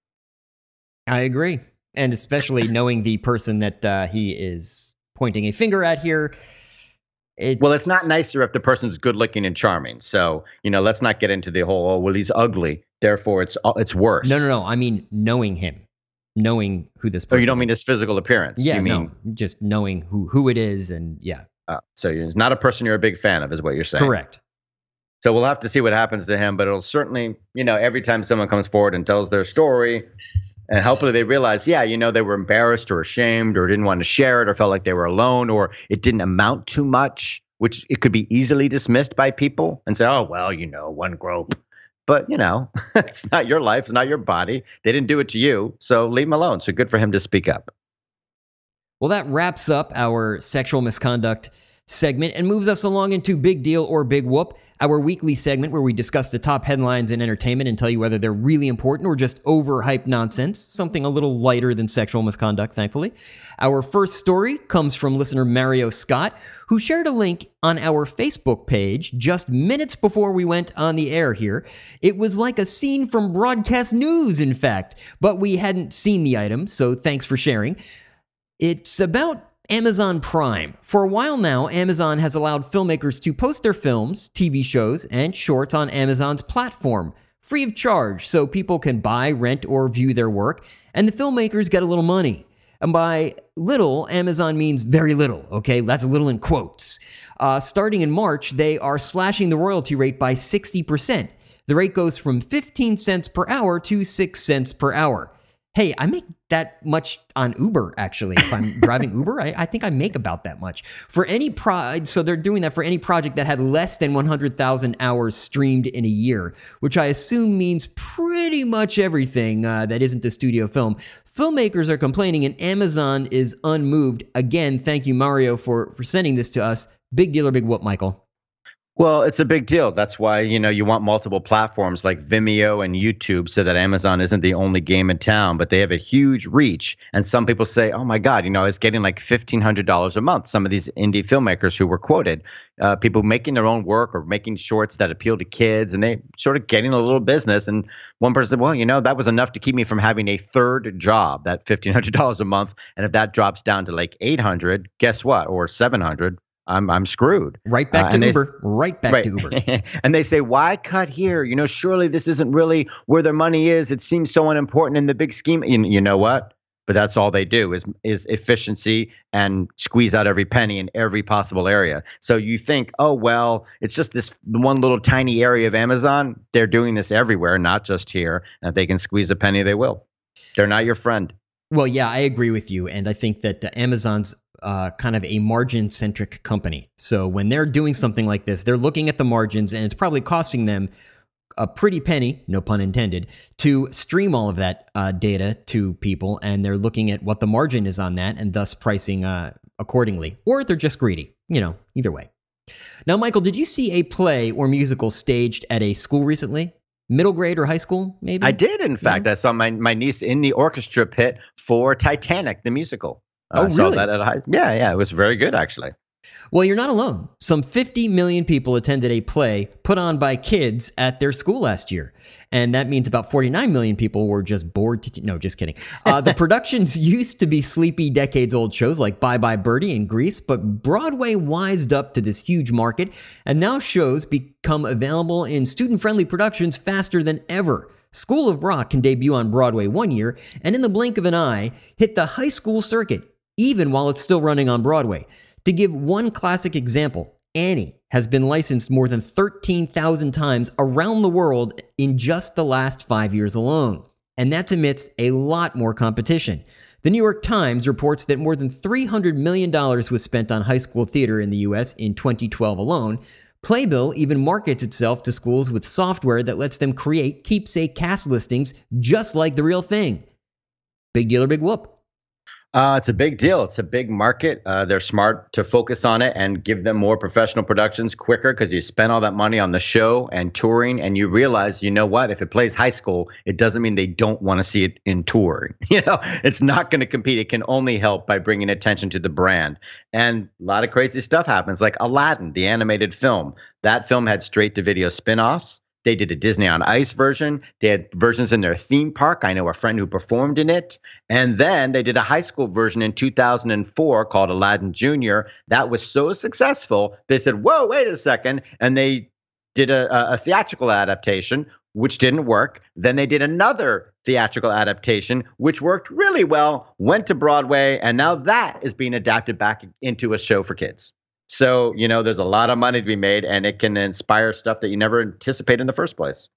I agree. And especially knowing the person that he is pointing a finger at here. It's not nicer if the person's good looking and charming. So, let's not get into the whole, oh, well, he's ugly, therefore it's worse. No. I mean, knowing him. Knowing who this person is. Oh, you don't mean his physical appearance? Yeah, you mean, no, just knowing who it is, and yeah. So it's not a person you're a big fan of, is what you're saying. Correct. So we'll have to see what happens to him, but it'll certainly, every time someone comes forward and tells their story, and hopefully they realize, they were embarrassed or ashamed or didn't want to share it or felt like they were alone or it didn't amount to much, which it could be easily dismissed by people and say, oh, well, one grope. But, it's not your life. It's not your body. They didn't do it to you. So leave him alone. So good for him to speak up. Well, that wraps up our sexual misconduct segment and moves us along into Big Deal or Big Whoop, our weekly segment where we discuss the top headlines in entertainment and tell you whether they're really important or just overhyped nonsense, something a little lighter than sexual misconduct, thankfully. Our first story comes from listener Mario Scott, who shared a link on our Facebook page just minutes before we went on the air here. It was like a scene from broadcast news, in fact, but we hadn't seen the item, so thanks for sharing. It's about Amazon Prime. For a while now, Amazon has allowed filmmakers to post their films, TV shows, and shorts on Amazon's platform, free of charge, so people can buy, rent, or view their work, and the filmmakers get a little money. And by little, Amazon means very little, okay? That's little in quotes. Starting in March, they are slashing the royalty rate by 60%. The rate goes from 15 cents per hour to 6 cents per hour. Hey, I make that much on Uber, actually. If I'm driving Uber, I think I make about that much. So they're doing that for any project that had less than 100,000 hours streamed in a year, which I assume means pretty much everything that isn't a studio film. Filmmakers are complaining and Amazon is unmoved. Again, thank you, Mario, for sending this to us. Big deal or big whoop, Michael? Well, it's a big deal. That's why, you want multiple platforms like Vimeo and YouTube so that Amazon isn't the only game in town, but they have a huge reach. And some people say, oh my God, it's getting like $1,500 a month. Some of these indie filmmakers who were quoted, people making their own work or making shorts that appeal to kids, and they sort of getting a little business. And one person said, well, that was enough to keep me from having a third job, that $1,500 a month. And if that drops down to like $800, guess what? Or $700. I'm screwed. Right back to Uber. Right back to Uber. And they say, why cut here? Surely this isn't really where their money is. It seems so unimportant in the big scheme. You know what? But that's all they do is efficiency and squeeze out every penny in every possible area. So you think, oh, well, it's just this one little tiny area of Amazon. They're doing this everywhere, not just here. And if they can squeeze a penny, they will. They're not your friend. Well, yeah, I agree with you. And I think that Amazon's kind of a margin-centric company. So when they're doing something like this, they're looking at the margins, and it's probably costing them a pretty penny, no pun intended, to stream all of that data to people, and they're looking at what the margin is on that and thus pricing accordingly. Or they're just greedy, either way. Now, Michael, did you see a play or musical staged at a school recently? Middle grade or high school, maybe? I did, in fact. I saw my niece in the orchestra pit for Titanic, the musical. Oh, really? Saw that at yeah, it was very good, actually. Well, you're not alone. Some 50 million people attended a play put on by kids at their school last year. And that means about 49 million people were just bored. No, just kidding. The productions used to be sleepy decades-old shows like Bye Bye Birdie and Grease, but Broadway wised up to this huge market, and now shows become available in student-friendly productions faster than ever. School of Rock can debut on Broadway one year, and in the blink of an eye, hit the high school circuit, even while it's still running on Broadway. To give one classic example, Annie has been licensed more than 13,000 times around the world in just the last 5 years alone. And that's amidst a lot more competition. The New York Times reports that more than $300 million was spent on high school theater in the U.S. in 2012 alone. Playbill even markets itself to schools with software that lets them create keepsake cast listings just like the real thing. Big deal or big whoop? It's a big deal. It's a big market. They're smart to focus on it and give them more professional productions quicker because you spend all that money on the show and touring, and you realize, you know what? If it plays high school, it doesn't mean they don't want to see it in touring. It's not going to compete. It can only help by bringing attention to the brand. And a lot of crazy stuff happens, like Aladdin, the animated film. That film had straight-to-video spin-offs. They did a Disney on Ice version. They had versions in their theme park. I know a friend who performed in it. And then they did a high school version in 2004 called Aladdin Jr. That was so successful, they said, whoa, wait a second. And they did a theatrical adaptation, which didn't work. Then they did another theatrical adaptation, which worked really well, went to Broadway, and now that is being adapted back into a show for kids. So, there's a lot of money to be made, and it can inspire stuff that you never anticipated in the first place.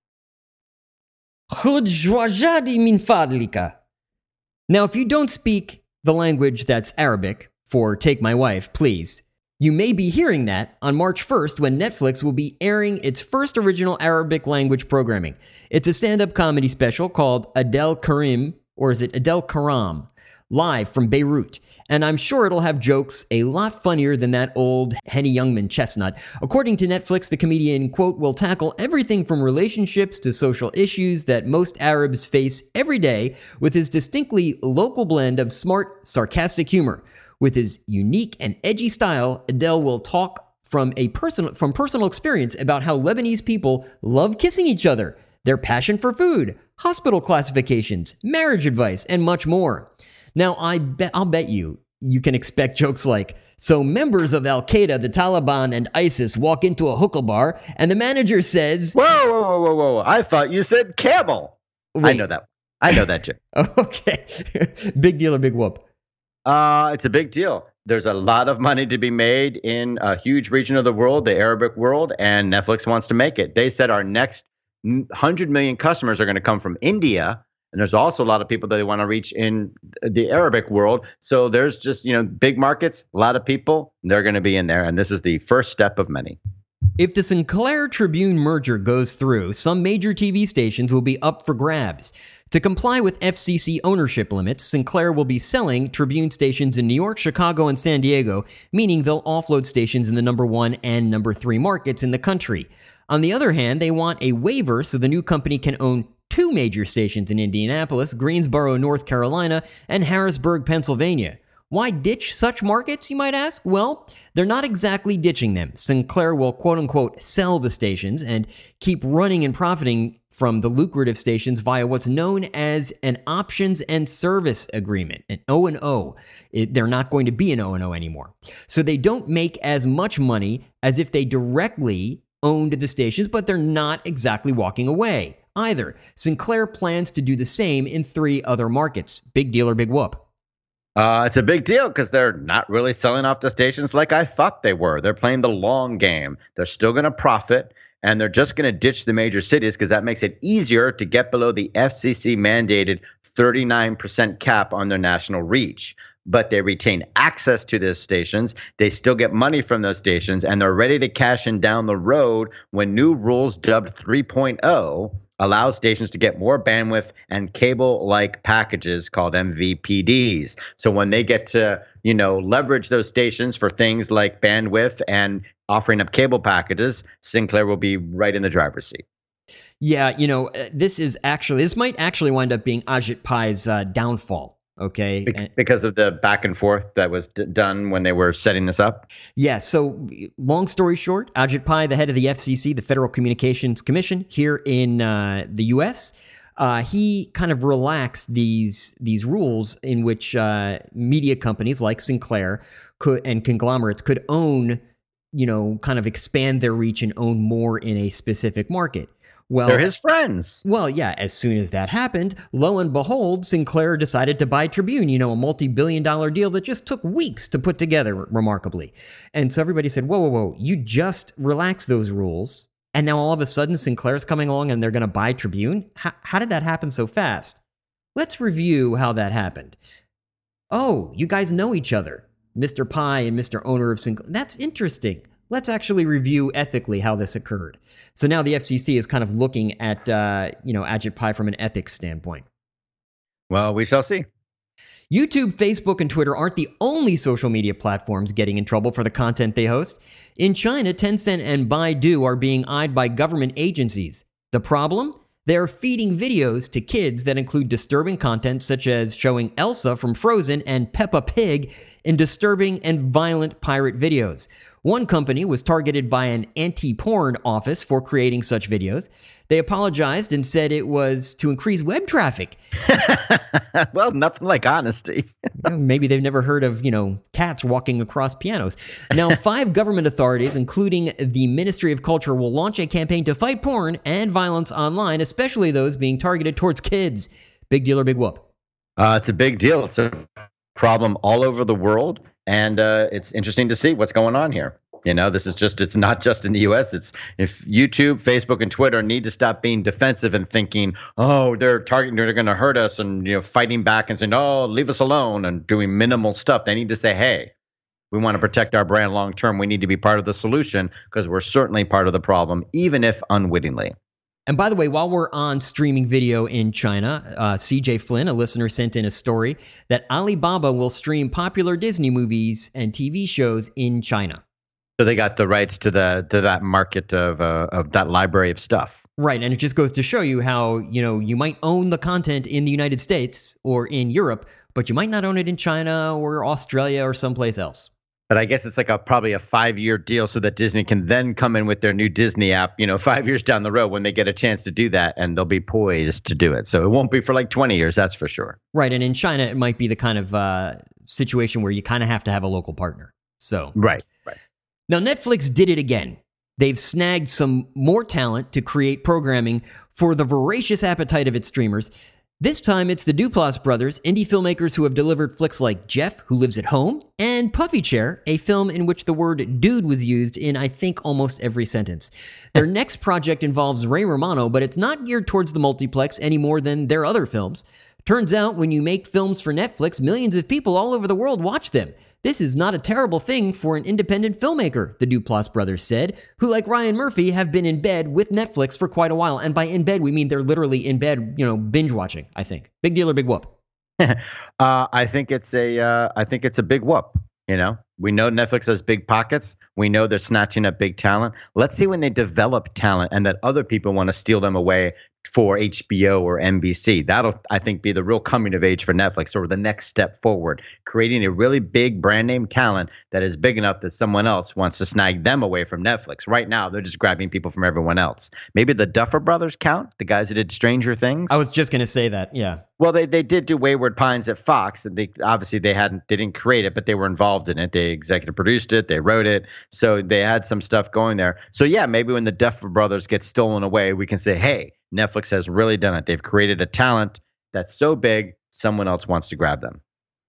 Now, if you don't speak the language that's Arabic for Take My Wife, please, you may be hearing that on March 1st when Netflix will be airing its first original Arabic language programming. It's a stand-up comedy special called Adel Karim, or is it Adel Karam? Live from Beirut, and I'm sure it'll have jokes a lot funnier than that old Henny Youngman chestnut. According to Netflix, the comedian, quote, will tackle everything from relationships to social issues that most Arabs face every day with his distinctly local blend of smart, sarcastic humor. With his unique and edgy style, Adel will talk from personal experience about how Lebanese people love kissing each other, their passion for food, hospital classifications, marriage advice, and much more. Now, I'll bet you can expect jokes like, so members of Al-Qaeda, the Taliban, and ISIS walk into a hookah bar, and the manager says... Whoa. I thought you said camel. Wait, I know that. I know that joke. Okay. Big deal or big whoop? It's a big deal. There's a lot of money to be made in a huge region of the world, the Arabic world, and Netflix wants to make it. They said our next 100 million customers are going to come from India. And there's also a lot of people that they want to reach in the Arabic world. So there's just, big markets, a lot of people, they're going to be in there. And this is the first step of many. If the Sinclair Tribune merger goes through, some major TV stations will be up for grabs. To comply with FCC ownership limits, Sinclair will be selling Tribune stations in New York, Chicago, and San Diego, meaning they'll offload stations in the number 1 and number 3 markets in the country. On the other hand, they want a waiver so the new company can own 2 major stations in Indianapolis, Greensboro, North Carolina, and Harrisburg, Pennsylvania. Why ditch such markets, you might ask? Well, they're not exactly ditching them. Sinclair will quote-unquote sell the stations and keep running and profiting from the lucrative stations via what's known as an options and service agreement, an O&O. They're not going to be an O&O anymore. So they don't make as much money as if they directly owned the stations, but they're not exactly walking away either. Sinclair plans to do the same in 3 other markets. Big deal or big whoop? It's a big deal because they're not really selling off the stations like I thought they were. They're playing the long game. They're still going to profit, and they're just going to ditch the major cities because that makes it easier to get below the FCC mandated 39% cap on their national reach. But they retain access to those stations. They still get money from those stations, and they're ready to cash in down the road when new rules dubbed 3.0 allow stations to get more bandwidth and cable-like packages called MVPDs. So when they get to, leverage those stations for things like bandwidth and offering up cable packages, Sinclair will be right in the driver's seat. Yeah, this might actually wind up being Ajit Pai's downfall. Okay. Because of the back and forth that was done when they were setting this up? Yeah. So long story short, Ajit Pai, the head of the FCC, the Federal Communications Commission here in the U.S., he kind of relaxed these rules in which media companies like Sinclair and conglomerates could own, kind of expand their reach and own more in a specific market. Well, they're his friends. Well, yeah, as soon as that happened, lo and behold, Sinclair decided to buy Tribune, a multi-billion-dollar deal that just took weeks to put together, remarkably. And so everybody said, whoa, you just relaxed those rules, and now all of a sudden Sinclair's coming along and they're going to buy Tribune? How did that happen so fast? Let's review how that happened. Oh, you guys know each other, Mr. Pai and Mr. Owner of Sinclair. That's interesting. Let's actually review ethically how this occurred. So now the FCC is kind of looking at, Ajit Pai from an ethics standpoint. Well, we shall see. YouTube, Facebook, and Twitter aren't the only social media platforms getting in trouble for the content they host. In China, Tencent and Baidu are being eyed by government agencies. The problem? They're feeding videos to kids that include disturbing content such as showing Elsa from Frozen and Peppa Pig in disturbing and violent pirate videos. One company was targeted by an anti-porn office for creating such videos. They apologized and said it was to increase web traffic. Well, nothing like honesty. Maybe they've never heard of, cats walking across pianos. Now, 5 government authorities, including the Ministry of Culture, will launch a campaign to fight porn and violence online, especially those being targeted towards kids. Big deal or big whoop? It's a big deal. It's a problem all over the world. And it's interesting to see what's going on here. It's not just in the U.S. It's if YouTube, Facebook, and Twitter need to stop being defensive and thinking, they're targeting, they're going to hurt us, and fighting back and saying, leave us alone, and doing minimal stuff. They need to say, hey, we want to protect our brand long term. We need to be part of the solution because we're certainly part of the problem, even if unwittingly. And by the way, while we're on streaming video in China, CJ Flynn, a listener, sent in a story that Alibaba will stream popular Disney movies and TV shows in China. So they got the rights to that market of that library of stuff. Right, and it just goes to show you how, you might own the content in the United States or in Europe, but you might not own it in China or Australia or someplace else. But I guess it's like probably a 5-year deal so that Disney can then come in with their new Disney app, 5 years down the road when they get a chance to do that, and they'll be poised to do it. So it won't be for like 20 years, that's for sure. Right, and in China, it might be the kind of situation where you kind of have to have a local partner. So Right. Now, Netflix did it again. They've snagged some more talent to create programming for the voracious appetite of its streamers. This time, it's the Duplass brothers, indie filmmakers who have delivered flicks like Jeff, Who Lives at Home, and Puffy Chair, a film in which the word dude was used in, I think, almost every sentence. Their next project involves Ray Romano, but it's not geared towards the multiplex any more than their other films. Turns out, when you make films for Netflix, millions of people all over the world watch them. This is not a terrible thing for an independent filmmaker, the Duplass brothers said, who, like Ryan Murphy, have been in bed with Netflix for quite a while. And by in bed, we mean they're literally in bed, binge watching, I think. Big deal or big whoop? I think it's a big whoop. We know Netflix has big pockets. We know they're snatching up big talent. Let's see when they develop talent and that other people want to steal them away for HBO or NBC. That'll, I think, be the real coming of age for Netflix, or the next step forward, creating a really big brand name talent that is big enough that someone else wants to snag them away from Netflix. Right now, they're just grabbing people from everyone else. Maybe the Duffer Brothers count, the guys who did Stranger Things. I was just going to say that, yeah. Well, they did do Wayward Pines at Fox, and they didn't create it, but they were involved in it. They executive produced it, they wrote it, so they had some stuff going there. So yeah, maybe when the Duffer Brothers get stolen away, we can say, hey, Netflix has really done it. They've created a talent that's so big, someone else wants to grab them.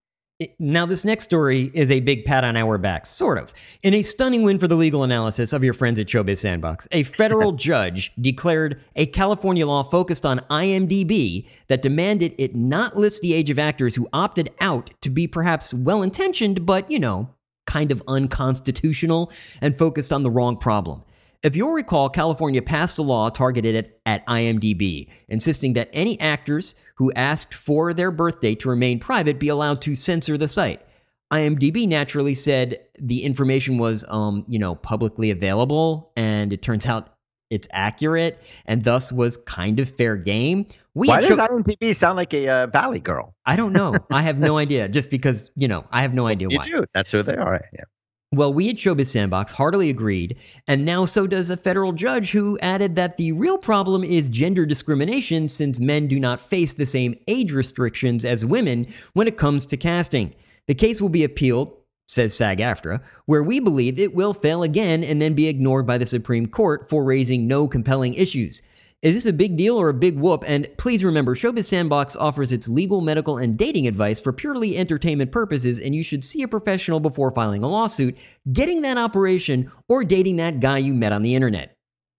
Now, this next story is a big pat on our backs, sort of. In a stunning win for the legal analysis of your friends at Showbiz Sandbox, a federal judge declared a California law focused on IMDb that demanded it not list the age of actors who opted out to be perhaps well-intentioned, but, kind of unconstitutional and focused on the wrong problem. If you'll recall, California passed a law targeted at IMDb, insisting that any actors who asked for their birth date to remain private be allowed to censor the site. IMDb naturally said the information was, publicly available, and it turns out it's accurate, and thus was kind of fair game. Why does IMDb sound like a Valley Girl? I don't know. I have no idea. Just because, I have no idea why. You do. That's who they are. Right? Yeah. Well, we at Showbiz Sandbox heartily agreed, and now so does a federal judge who added that the real problem is gender discrimination, since men do not face the same age restrictions as women when it comes to casting. The case will be appealed, says SAG-AFTRA, where we believe it will fail again and then be ignored by the Supreme Court for raising no compelling issues. Is this a big deal or a big whoop? And please remember, Showbiz Sandbox offers its legal, medical, and dating advice for purely entertainment purposes, and you should see a professional before filing a lawsuit, getting that operation, or dating that guy you met on the internet.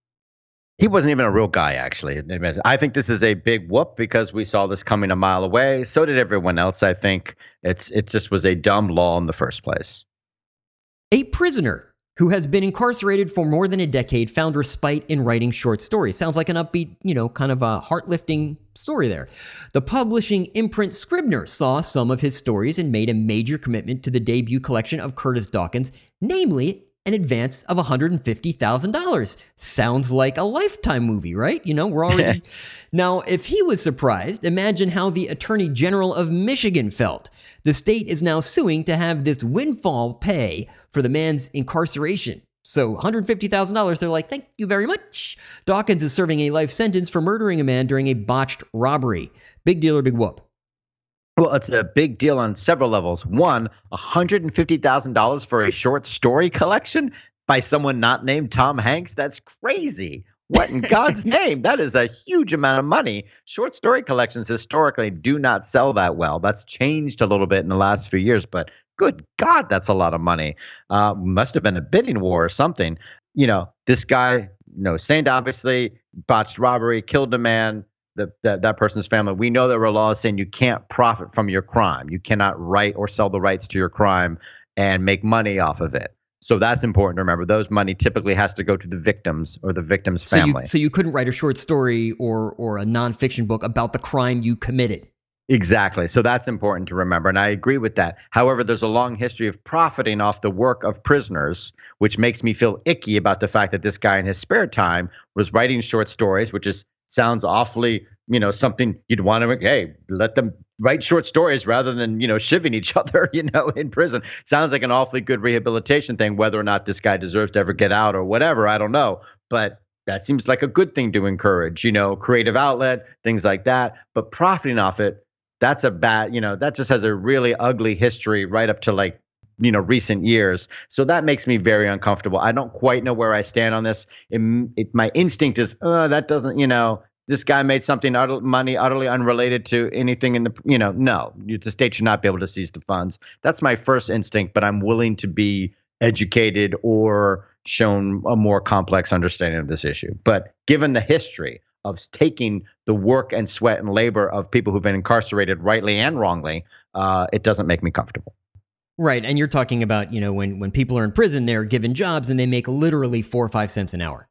He wasn't even a real guy, actually. I think this is a big whoop because we saw this coming a mile away. So did everyone else. I think it just was a dumb law in the first place. A prisoner who has been incarcerated for more than a decade found respite in writing short stories. Sounds like an upbeat, kind of a heart-lifting story there. The publishing imprint Scribner saw some of his stories and made a major commitment to the debut collection of Curtis Dawkins, namely an advance of $150,000. Sounds like a Lifetime movie, right? We're already... Now, if he was surprised, imagine how the Attorney General of Michigan felt. The state is now suing to have this windfall pay for the man's incarceration. So $150,000, they're like, thank you very much. Dawkins is serving a life sentence for murdering a man during a botched robbery. Big deal or big whoop? Well, it's a big deal on several levels. One, $150,000 for a short story collection by someone not named Tom Hanks. That's crazy. What in God's name? That is a huge amount of money. Short story collections historically do not sell that well. That's changed a little bit in the last few years, but good God, that's a lot of money. Must have been a bidding war or something. This guy, Saint obviously botched robbery, killed a man. That person's family. We know there were laws saying you can't profit from your crime. You cannot write or sell the rights to your crime and make money off of it. So that's important to remember. Those money typically has to go to the victims or the victim's family. So you couldn't write a short story or a nonfiction book about the crime you committed. Exactly. So that's important to remember. And I agree with that. However, there's a long history of profiting off the work of prisoners, which makes me feel icky about the fact that this guy in his spare time was writing short stories, which sounds awfully, something you'd want to, hey, let them write short stories rather than, shivving each other, in prison. Sounds like an awfully good rehabilitation thing, whether or not this guy deserves to ever get out or whatever. I don't know. But that seems like a good thing to encourage, creative outlet, things like that. But profiting off it, that's a bad, that just has a really ugly history right up to recent years. So that makes me very uncomfortable. I don't quite know where I stand on this. My instinct is, that doesn't, this guy made something money utterly unrelated to anything in the, no, the state should not be able to seize the funds. That's my first instinct, but I'm willing to be educated or shown a more complex understanding of this issue. But given the history of taking the work and sweat and labor of people who've been incarcerated rightly and wrongly, it doesn't make me comfortable. Right. And you're talking about, when people are in prison, they're given jobs and they make literally 4 or 5 cents an hour.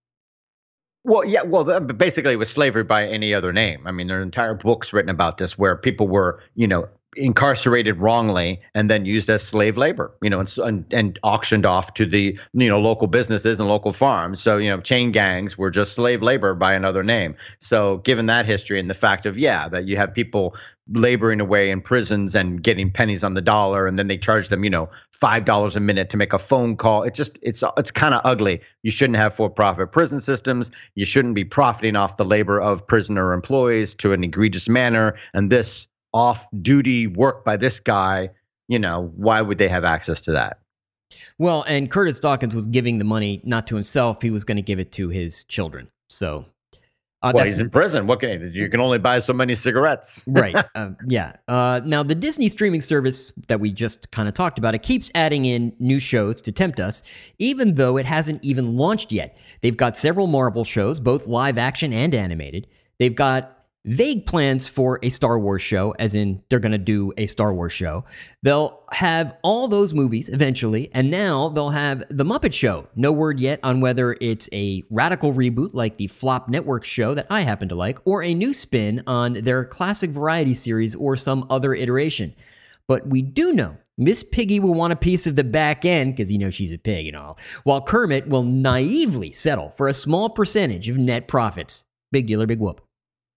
Well, yeah. Well, basically, it was slavery by any other name. I mean, there are entire books written about this where people were, incarcerated wrongly and then used as slave labor, and auctioned off to the, local businesses and local farms. So, chain gangs were just slave labor by another name. So given that history and the fact of, that you have people laboring away in prisons and getting pennies on the dollar, and then they charge them, $5 a minute to make a phone call. It's kind of ugly. You shouldn't have for-profit prison systems. You shouldn't be profiting off the labor of prisoner employees to an egregious manner. And this off-duty work by this guy, why would they have access to that? Well, and Curtis Dawkins was giving the money not to himself. He was going to give it to his children. So, he's in prison. What you can only buy so many cigarettes. Right. Yeah. Now, the Disney streaming service that we just kind of talked about, it keeps adding in new shows to tempt us, even though it hasn't even launched yet. They've got several Marvel shows, both live action and animated. They've got vague plans for a Star Wars show, as in they're going to do a Star Wars show. They'll have all those movies eventually, and now they'll have The Muppet Show. No word yet on whether it's a radical reboot like the Flop Network show that I happen to like, or a new spin on their classic variety series or some other iteration. But we do know Miss Piggy will want a piece of the back end, because she's a pig and all, while Kermit will naively settle for a small percentage of net profits. Big deal or big whoop.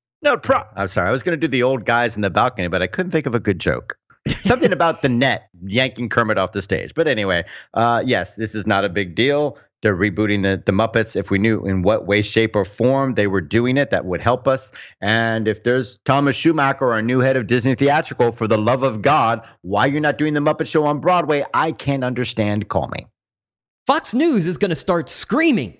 I'm sorry. I was going to do the old guys in the balcony, but I couldn't think of a good joke. Something about the net yanking Kermit off the stage. But anyway, yes, this is not a big deal. They're rebooting the Muppets. If we knew in what way, shape, or form they were doing it, that would help us. And if there's Thomas Schumacher, our new head of Disney Theatrical, for the love of God, why you're not doing the Muppet Show on Broadway, I can't understand. Call me. Fox News is going to start screaming.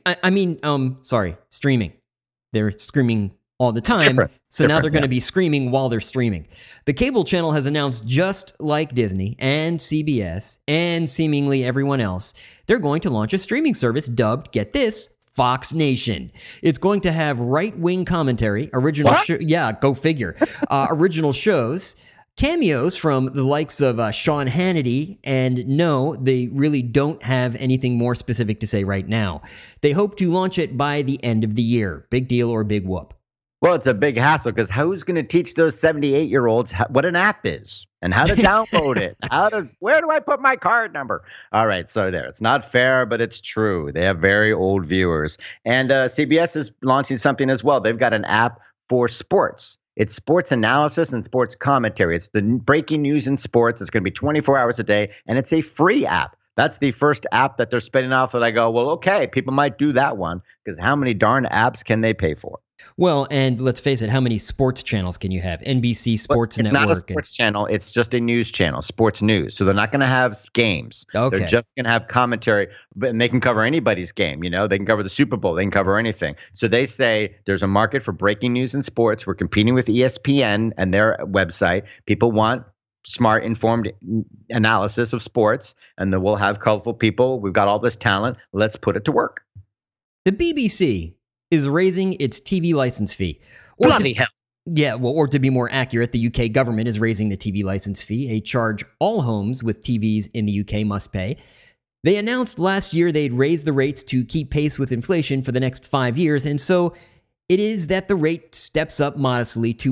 Streaming. They're screaming all the time. Now they're going to be screaming while they're streaming. The cable channel has announced, just like Disney and CBS and seemingly everyone else, they're going to launch a streaming service dubbed, get this, Fox Nation. It's going to have right-wing commentary, original go figure. Original shows, cameos from the likes of Sean Hannity, and no, they really don't have anything more specific to say right now. They hope to launch it by the end of the year. Big deal or big whoop? Well, it's a big hassle because who's going to teach those 78-year-olds what an app is and how to download it? Where do I put my card number? All right, so there. It's not fair, but it's true. They have very old viewers. And CBS is launching something as well. They've got an app for sports. It's sports analysis and sports commentary. It's the breaking news in sports. It's going to be 24 hours a day, and it's a free app. That's the first app that they're spinning off that I go, well, okay, people might do that one because how many darn apps can they pay for? Well, and let's face it, how many sports channels can you have? NBC Sports Network. It's not a sports channel. It's just a news channel, sports news. So they're not going to have games. Okay. They're just going to have commentary, and they can cover anybody's game. They can cover the Super Bowl. They can cover anything. So they say there's a market for breaking news in sports. We're competing with ESPN and their website. People want smart, informed analysis of sports, and then we'll have colorful people. We've got all this talent. Let's put it to work. The BBC is raising its TV license fee. Bloody hell. Yeah, well, or to be more accurate, the UK government is raising the TV license fee, a charge all homes with TVs in the UK must pay. They announced last year they'd raise the rates to keep pace with inflation for the next 5 years, and so it is that the rate steps up modestly to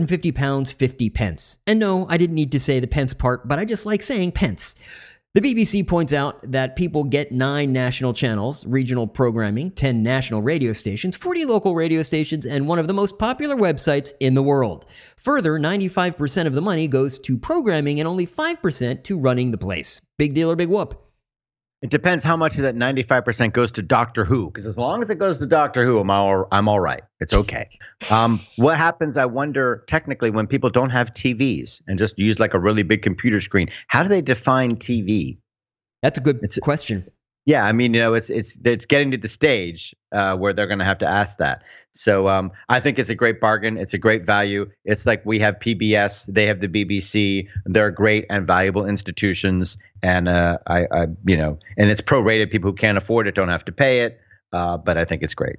£150.50. And no, I didn't need to say the pence part, but I just like saying pence. The BBC points out that people get 9 national channels, regional programming, 10 national radio stations, 40 local radio stations, and one of the most popular websites in the world. Further, 95% of the money goes to programming and only 5% to running the place. Big deal or big whoop? It depends how much of that 95% goes to Doctor Who, because as long as it goes to Doctor Who, I'm all right. It's okay. What happens, I wonder, technically, when people don't have TVs and just use like a really big computer screen? How do they define TV? That's a good question. Yeah, I mean, it's getting to the stage where they're going to have to ask that. So I think it's a great bargain. It's a great value. It's like we have PBS, they have the BBC. They're great and valuable institutions, and and it's prorated. People who can't afford it don't have to pay it. But I think it's great.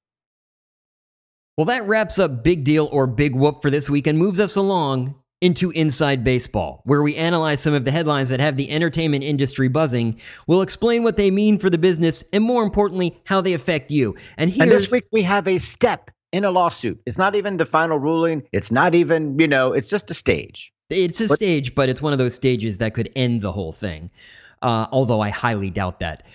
Well, that wraps up Big Deal or Big Whoop for this week and moves us along into Inside Baseball, where we analyze some of the headlines that have the entertainment industry buzzing. We'll explain what they mean for the business and, more importantly, how they affect you. And this week we have a step in a lawsuit. It's not even the final ruling. It's not even, it's just a stage. It's a stage, but it's one of those stages that could end the whole thing. Although I highly doubt that.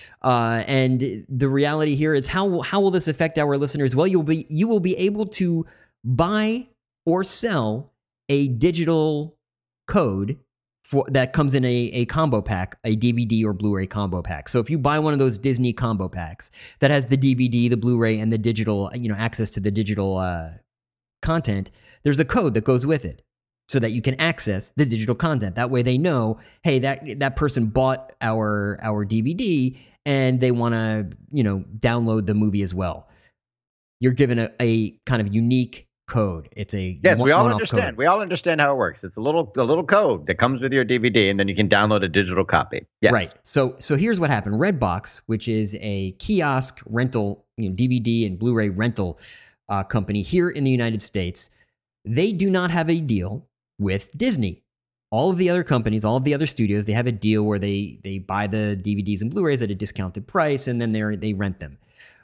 And the reality here is how will this affect our listeners? Well, you will be able to buy or sell a digital code that comes in a combo pack, a DVD or Blu-ray combo pack. So if you buy one of those Disney combo packs that has the DVD, the Blu-ray, and the digital, access to the digital content, there's a code that goes with it, so that you can access the digital content. That way they know, hey, that person bought our DVD and they want to, download the movie as well. You're given a kind of unique code. It's a we all understand. Code. We all understand how it works. It's a little code that comes with your DVD, and then you can download a digital copy. Yes. Right. So here's what happened. Redbox, which is a kiosk rental, DVD and Blu-ray rental company here in the United States, they do not have a deal with Disney. All of the other companies, all of the other studios, they have a deal where they buy the DVDs and Blu-rays at a discounted price, and then they rent them.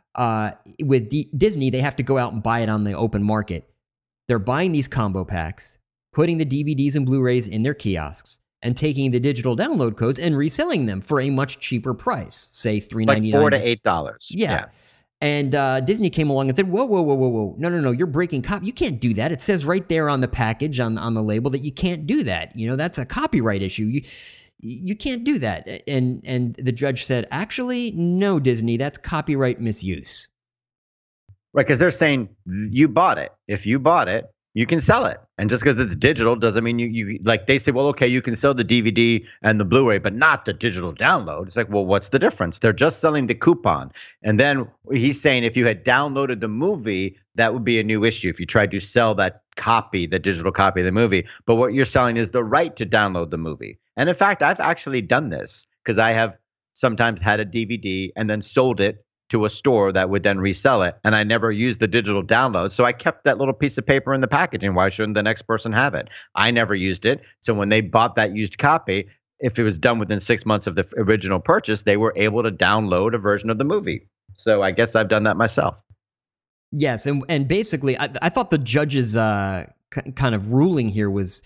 With Disney, they have to go out and buy it on the open market. They're buying these combo packs, putting the DVDs and Blu-rays in their kiosks, and taking the digital download codes and reselling them for a much cheaper price, say $3.99, like $4 to $8. Yeah. And Disney came along and said, whoa. No, you're breaking copy. You can't do that. It says right there on the package, on the label, that you can't do that. That's a copyright issue. You can't do that. And the judge said, actually, no, Disney, that's copyright misuse. Right, because they're saying you bought it. If you bought it, you can sell it. And just because it's digital doesn't mean you like, they say, well, okay, you can sell the DVD and the Blu-ray, but not the digital download. It's like, well, what's the difference? They're just selling the coupon. And then he's saying if you had downloaded the movie, that would be a new issue if you tried to sell that copy, the digital copy of the movie. But what you're selling is the right to download the movie. And in fact, I've actually done this because I have sometimes had a DVD and then sold it to a store that would then resell it. And I never used the digital download. So I kept that little piece of paper in the packaging. Why shouldn't the next person have it? I never used it. So when they bought that used copy, if it was done within 6 months of the original purchase, they were able to download a version of the movie. So I guess I've done that myself. Yes. And basically, I thought the judge's kind of ruling here was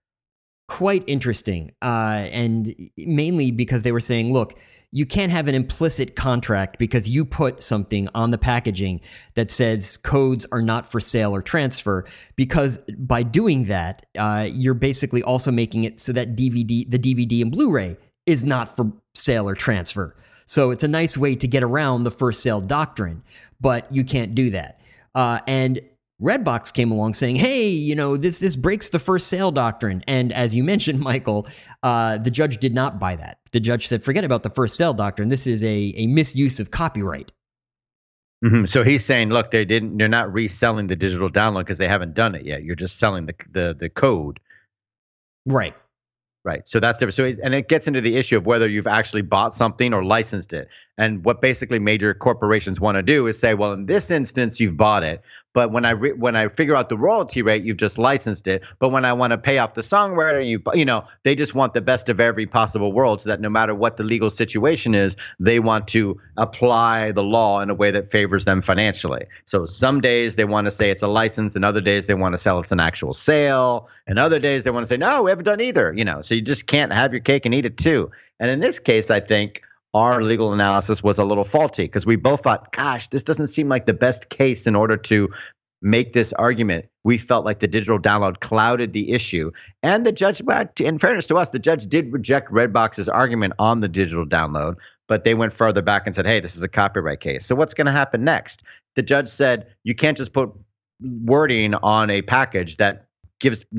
quite interesting. And mainly because they were saying, look, you can't have an implicit contract because you put something on the packaging that says codes are not for sale or transfer, because by doing that, you're basically also making it so that the DVD and Blu-ray is not for sale or transfer. So it's a nice way to get around the first sale doctrine, but you can't do that. And Redbox came along saying, hey, this breaks the first sale doctrine. And as you mentioned, Michael, the judge did not buy that. The judge said, forget about the first sale doctrine. This is a misuse of copyright. Mm-hmm. So he's saying, look, they're not reselling the digital download because they haven't done it yet. You're just selling the code. Right. Right. So that's different. So and it gets into the issue of whether you've actually bought something or licensed it. And what basically major corporations want to do is say, well, in this instance, you've bought it. But when I figure out the royalty rate, you've just licensed it. But when I want to pay off the songwriter, they just want the best of every possible world, so that no matter what the legal situation is, they want to apply the law in a way that favors them financially. So some days they want to say it's a license, and other days they want to sell it's an actual sale, and other days they want to say, no, we haven't done either. So you just can't have your cake and eat it too. And in this case, I think our legal analysis was a little faulty because we both thought, gosh, this doesn't seem like the best case in order to make this argument. We felt like the digital download clouded the issue. And the judge, in fairness to us, the judge did reject Redbox's argument on the digital download, but they went further back and said, hey, this is a copyright case. So what's going to happen next? The judge said, you can't just put wording on a package that gives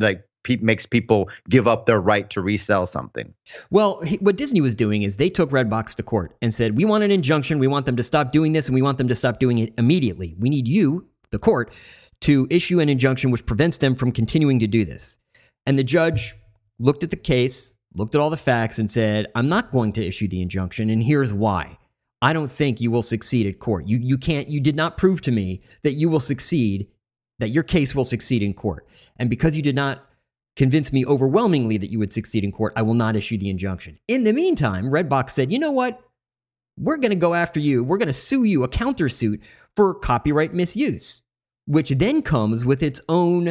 makes people give up their right to resell something. Well, what Disney was doing is they took Redbox to court and said, we want an injunction. We want them to stop doing this, and we want them to stop doing it immediately. We need you, the court, to issue an injunction which prevents them from continuing to do this. And the judge looked at the case, looked at all the facts, and said, I'm not going to issue the injunction, and here's why. I don't think you will succeed at court. You did not prove to me that you will succeed, that your case will succeed in court. And because you did not convince me overwhelmingly that you would succeed in court, I will not issue the injunction. In the meantime, Redbox said, you know what? We're going to go after you. We're going to sue you, a countersuit for copyright misuse, which then comes with its own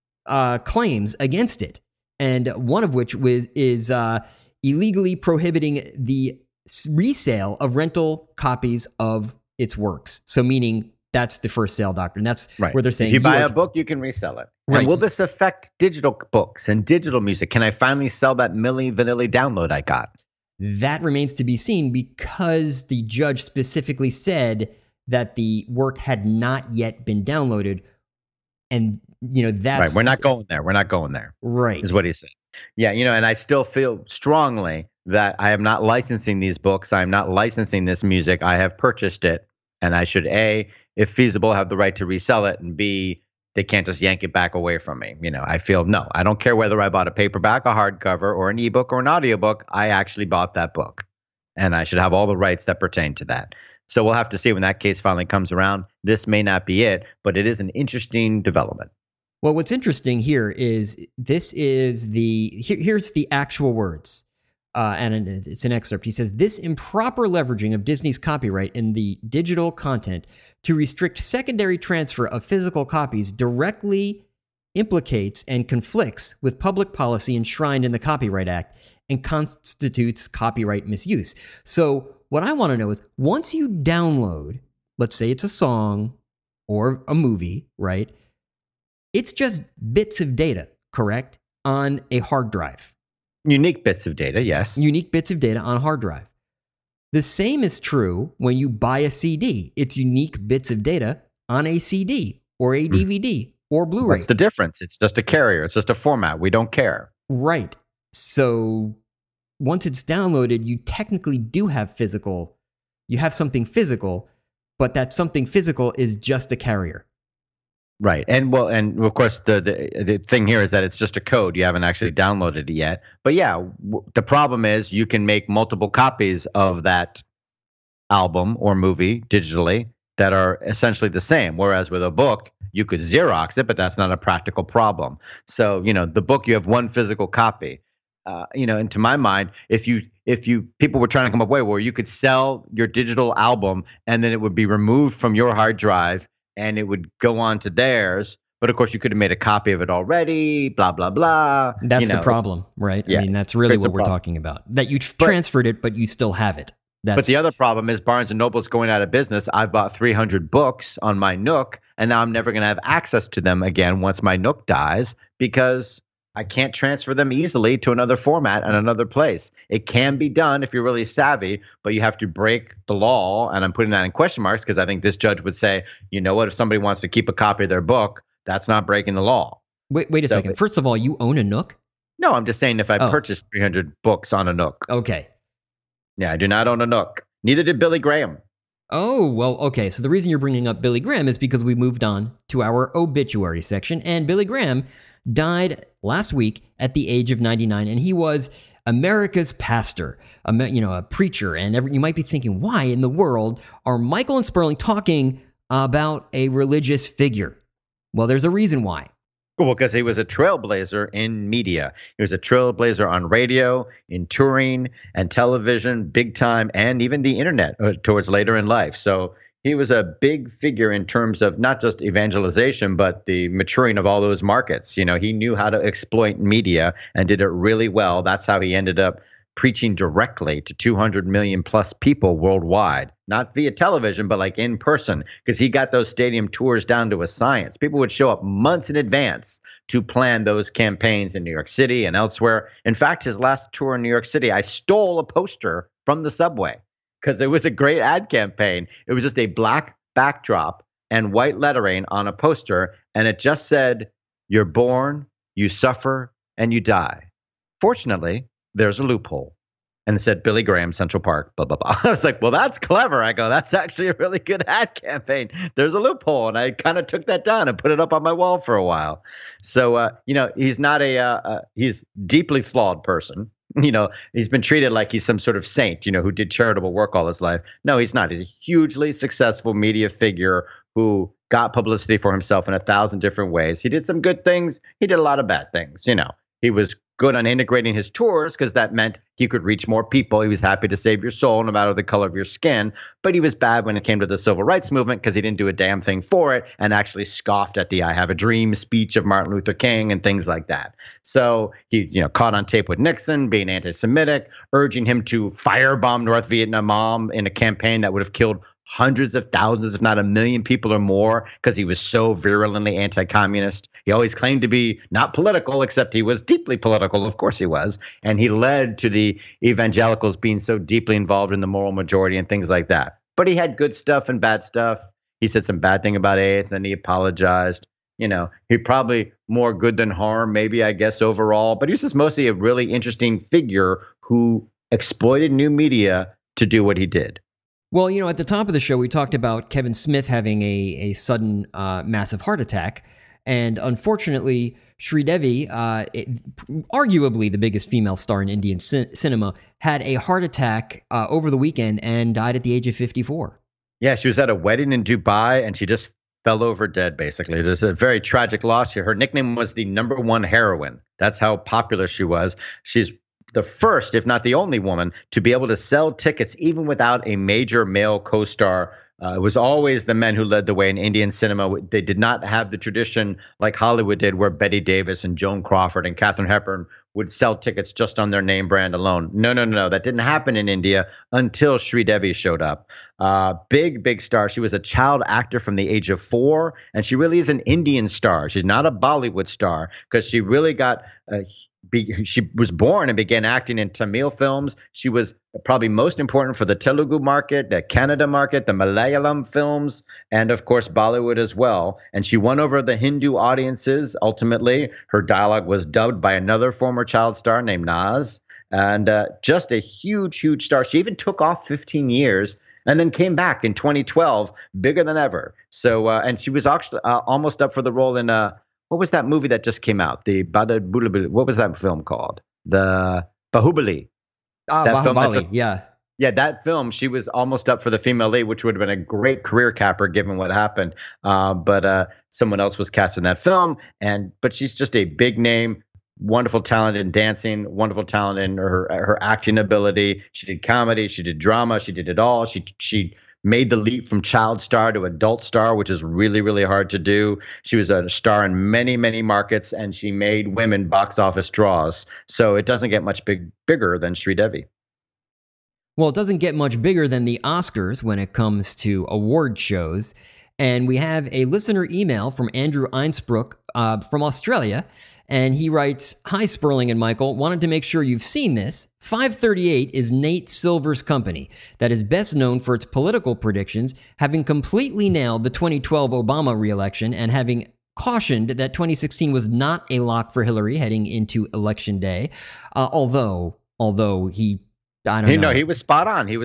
claims against it. And one of which is illegally prohibiting the resale of rental copies of its works. So meaning that's the first sale doctrine. That's right. Where they're saying if you buy a book, you can resell it. Right. And will this affect digital books and digital music? Can I finally sell that Milli Vanilli download I got? That remains to be seen, because the judge specifically said that the work had not yet been downloaded. And, that's... Right, we're not going there. We're not going there. Right. Is what he said. Yeah, and I still feel strongly that I am not licensing these books. I am not licensing this music. I have purchased it, and I should, A, if feasible, have the right to resell it, and B, they can't just yank it back away from me. I feel, no, I don't care whether I bought a paperback, a hardcover, or an ebook or an audiobook. I actually bought that book, and I should have all the rights that pertain to that. So we'll have to see when that case finally comes around. This may not be it, but it is an interesting development. Well, what's interesting here is here's the actual words. And it's an excerpt. He says, this improper leveraging of Disney's copyright in the digital content to restrict secondary transfer of physical copies directly implicates and conflicts with public policy enshrined in the Copyright Act and constitutes copyright misuse. So what I want to know is, once you download, let's say it's a song or a movie, right? It's just bits of data, correct? On a hard drive. Unique bits of data, yes. Unique bits of data on a hard drive. The same is true when you buy a CD. It's unique bits of data on a CD or a DVD or Blu-ray. What's the difference? It's just a carrier. It's just a format. We don't care. Right. So once it's downloaded, you technically do have physical. You have something physical, but that something physical is just a carrier. Right. And of course, the thing here is that it's just a code. You haven't actually downloaded it yet. But yeah, the problem is you can make multiple copies of that album or movie digitally that are essentially the same. Whereas with a book, you could Xerox it, but that's not a practical problem. So, the book, you have one physical copy. And to my mind, if people were trying to come up with a way where you could sell your digital album and then it would be removed from your hard drive and it would go on to theirs. But of course, you could have made a copy of it already, blah, blah, blah. That's the problem, right? Yeah, I mean, that's really what we're talking about. That you transferred it, but you still have it. But the other problem is Barnes & Noble's going out of business. I bought 300 books on my Nook, and now I'm never going to have access to them again once my Nook dies, because I can't transfer them easily to another format and another place. It can be done if you're really savvy, but you have to break the law. And I'm putting that in question marks because I think this judge would say, you know what, if somebody wants to keep a copy of their book, that's not breaking the law. Wait a second. First of all, you own a Nook? No, I'm just saying if I purchased 300 books on a Nook. Okay. Yeah, I do not own a Nook. Neither did Billy Graham. Oh, well, okay. So the reason you're bringing up Billy Graham is because we moved on to our obituary section, and Billy Graham died last week at the age of 99, and he was America's pastor, a preacher. And you might be thinking, why in the world are Michael and Sperling talking about a religious figure? Well, there's a reason why. Well, because he was a trailblazer in media. He was a trailblazer on radio, in touring, and television, big time, and even the internet towards later in life. So he was a big figure in terms of not just evangelization, but the maturing of all those markets. He knew how to exploit media and did it really well. That's how he ended up preaching directly to 200 million plus people worldwide, not via television, but like in person, because he got those stadium tours down to a science. People would show up months in advance to plan those campaigns in New York City and elsewhere. In fact, his last tour in New York City, I stole a poster from the subway because it was a great ad campaign. It was just a black backdrop and white lettering on a poster, and it just said, "You're born, you suffer, and you die. Fortunately, there's a loophole. And it said Billy Graham, Central Park, blah, blah, blah. I was like, well, that's clever. I go, that's actually a really good ad campaign. There's a loophole. And I kind of took that down and put it up on my wall for a while. So, he's not he's deeply flawed person. He's been treated like he's some sort of saint, who did charitable work all his life. No, he's not. He's a hugely successful media figure who got publicity for himself in 1,000 different ways. He did some good things. He did a lot of bad things. He was good on integrating his tours because that meant he could reach more people. He was happy to save your soul no matter the color of your skin. But he was bad when it came to the civil rights movement because he didn't do a damn thing for it and actually scoffed at the I Have a Dream speech of Martin Luther King and things like that. So he, caught on tape with Nixon being anti-Semitic, urging him to firebomb North Vietnam in a campaign that would have killed hundreds of thousands, if not 1 million people or more, because he was so virulently anti-communist. He always claimed to be not political, except he was deeply political. Of course he was. And he led to the evangelicals being so deeply involved in the moral majority and things like that. But he had good stuff and bad stuff. He said some bad thing about AIDS, and then he apologized. He probably more good than harm, maybe, I guess, overall. But he was just mostly a really interesting figure who exploited new media to do what he did. Well, at the top of the show, we talked about Kevin Smith having a sudden massive heart attack. And unfortunately, Sridevi, arguably the biggest female star in Indian cinema, had a heart attack over the weekend and died at the age of 54. Yeah, she was at a wedding in Dubai and she just fell over dead, basically. It was a very tragic loss. Her nickname was the #1 heroine. That's how popular she was. She's the first, if not the only woman, to be able to sell tickets even without a major male co-star. It was always the men who led the way in Indian cinema. They did not have the tradition like Hollywood did, where Bette Davis and Joan Crawford and Katharine Hepburn would sell tickets just on their name brand alone. No. That didn't happen in India until Sridevi showed up. Big star. She was a child actor from the age of 4, and she really is an Indian star. She's not a Bollywood star because she really got she was born and began acting in Tamil films. She was probably most important for the Telugu market, the Kannada market, the Malayalam films, and of course Bollywood as well. And she won over the Hindu audiences. Ultimately, her dialogue was dubbed by another former child star named Naz, and just a huge star. She even took off 15 years and then came back in 2012, bigger than ever. So, and she was actually almost up for the role in what was that movie that just came out? What was that film called? The Bahubali. Bahubali, yeah. Yeah, that film, she was almost up for the female lead, which would have been a great career capper given what happened. But someone else was cast in that film. But she's just a big name, wonderful talent in dancing, wonderful talent in her acting ability. She did comedy, she did drama, she did it all. She made the leap from child star to adult star, which is really, really hard to do. She was a star in many, many markets, and she made women box office draws. So it doesn't get much bigger than Sridevi. Well, it doesn't get much bigger than the Oscars when it comes to award shows. And we have a listener email from Andrew Einsbrook from Australia. And he writes, "Hi, Sperling and Michael. Wanted to make sure you've seen this. 538 is Nate Silver's company that is best known for its political predictions, having completely nailed the 2012 Obama re-election and having cautioned that 2016 was not a lock for Hillary heading into Election Day. Although he... I don't know. No, he was spot on. He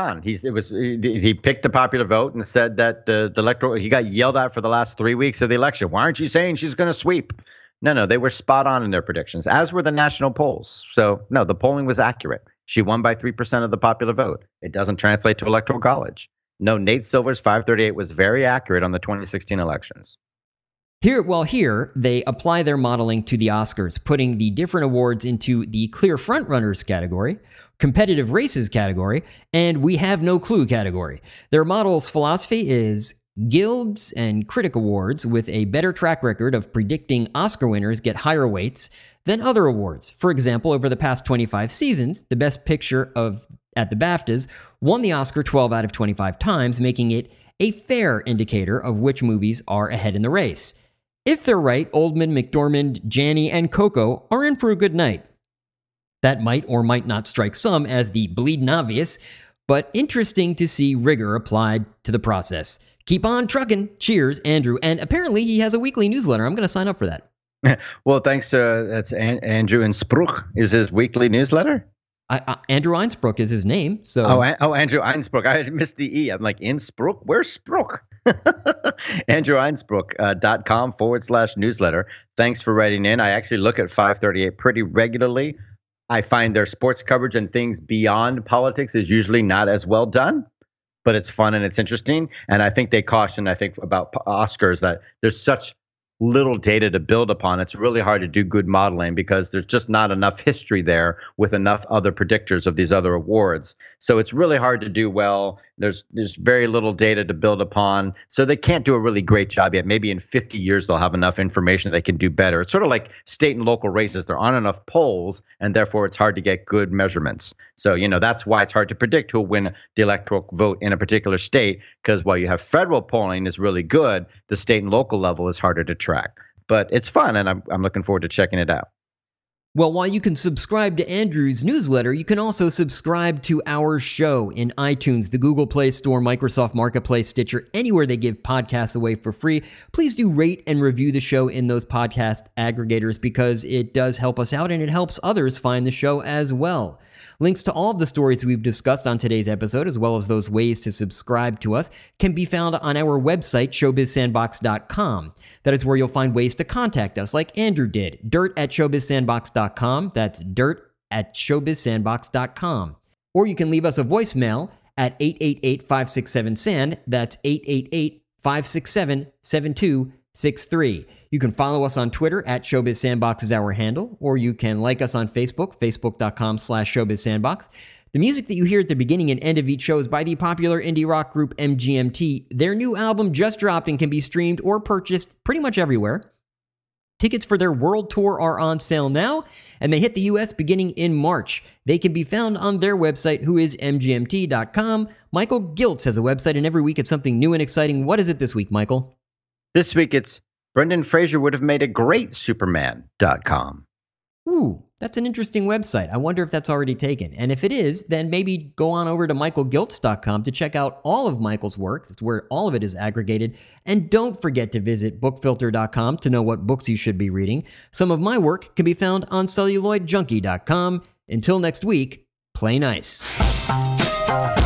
picked the popular vote and said that the electoral, he got yelled at for the last 3 weeks of the election. Why aren't you saying she's going to sweep? No, they were spot on in their predictions, as were the national polls. So, no, the polling was accurate. She won by 3% of the popular vote. It doesn't translate to Electoral College. No, Nate Silver's 538 was very accurate on the 2016 elections. Here, they apply their modeling to the Oscars, putting the different awards into the clear frontrunners category, competitive races category, and we have no clue category. Their model's philosophy is guilds and critic awards with a better track record of predicting Oscar winners get higher weights than other awards. For example, over the past 25 seasons, the Best Picture at the BAFTAs won the Oscar 12 out of 25 times, making it a fair indicator of which movies are ahead in the race. If they're right, Oldman, McDormand, Janney, and Coco are in for a good night. That might or might not strike some as the bleeding obvious, but interesting to see rigor applied to the process. Keep on trucking. Cheers, Andrew. And apparently he has a weekly newsletter. I'm going to sign up for that. Well, thanks. That's Andrew Innsbruck is his weekly newsletter. Andrew Einsbruck is his name. So Andrew Einsbruck. I missed the E. I'm like, Innsbruck? Where's Spruck? Andrew Einsbruck.com/newsletter. Thanks for writing in. I actually look at 538 pretty regularly. I find their sports coverage and things beyond politics is usually not as well done, but it's fun and it's interesting. And I think they caution, about Oscars that there's such little data to build upon. It's really hard to do good modeling because there's just not enough history there with enough other predictors of these other awards. So it's really hard to do well. There's very little data to build upon. So they can't do a really great job yet. Maybe in 50 years they'll have enough information they can do better. It's sort of like state and local races. There aren't enough polls, and therefore it's hard to get good measurements. So, that's why it's hard to predict who'll win the electoral vote in a particular state, because while you have federal polling is really good, the state and local level is harder to track. But it's fun, and I'm looking forward to checking it out. Well, while you can subscribe to Andrew's newsletter, you can also subscribe to our show in iTunes, the Google Play Store, Microsoft Marketplace, Stitcher, anywhere they give podcasts away for free. Please do rate and review the show in those podcast aggregators because it does help us out and it helps others find the show as well. Links to all of the stories we've discussed on today's episode, as well as those ways to subscribe to us, can be found on our website, showbizsandbox.com. That is where you'll find ways to contact us, like Andrew did, dirt@showbizsandbox.com. That's dirt@showbizsandbox.com. Or you can leave us a voicemail at 888-567-SAND. That's 888-567-7263. You can follow us on Twitter at ShowbizSandbox is our handle, or you can like us on Facebook, facebook.com/ShowbizSandbox. The music that you hear at the beginning and end of each show is by the popular indie rock group MGMT. Their new album just dropped and can be streamed or purchased pretty much everywhere. Tickets for their world tour are on sale now, and they hit the U.S. beginning in March. They can be found on their website, who is mgmt.com. Michael Giltz has a website, and every week it's something new and exciting. What is it this week, Michael? This week it's Brendan Fraser would have made a great Superman.com. Ooh, that's an interesting website. I wonder if that's already taken. And if it is, then maybe go on over to michaelgiltz.com to check out all of Michael's work. That's where all of it is aggregated. And don't forget to visit bookfilter.com to know what books you should be reading. Some of my work can be found on celluloidjunkie.com. Until next week, play nice.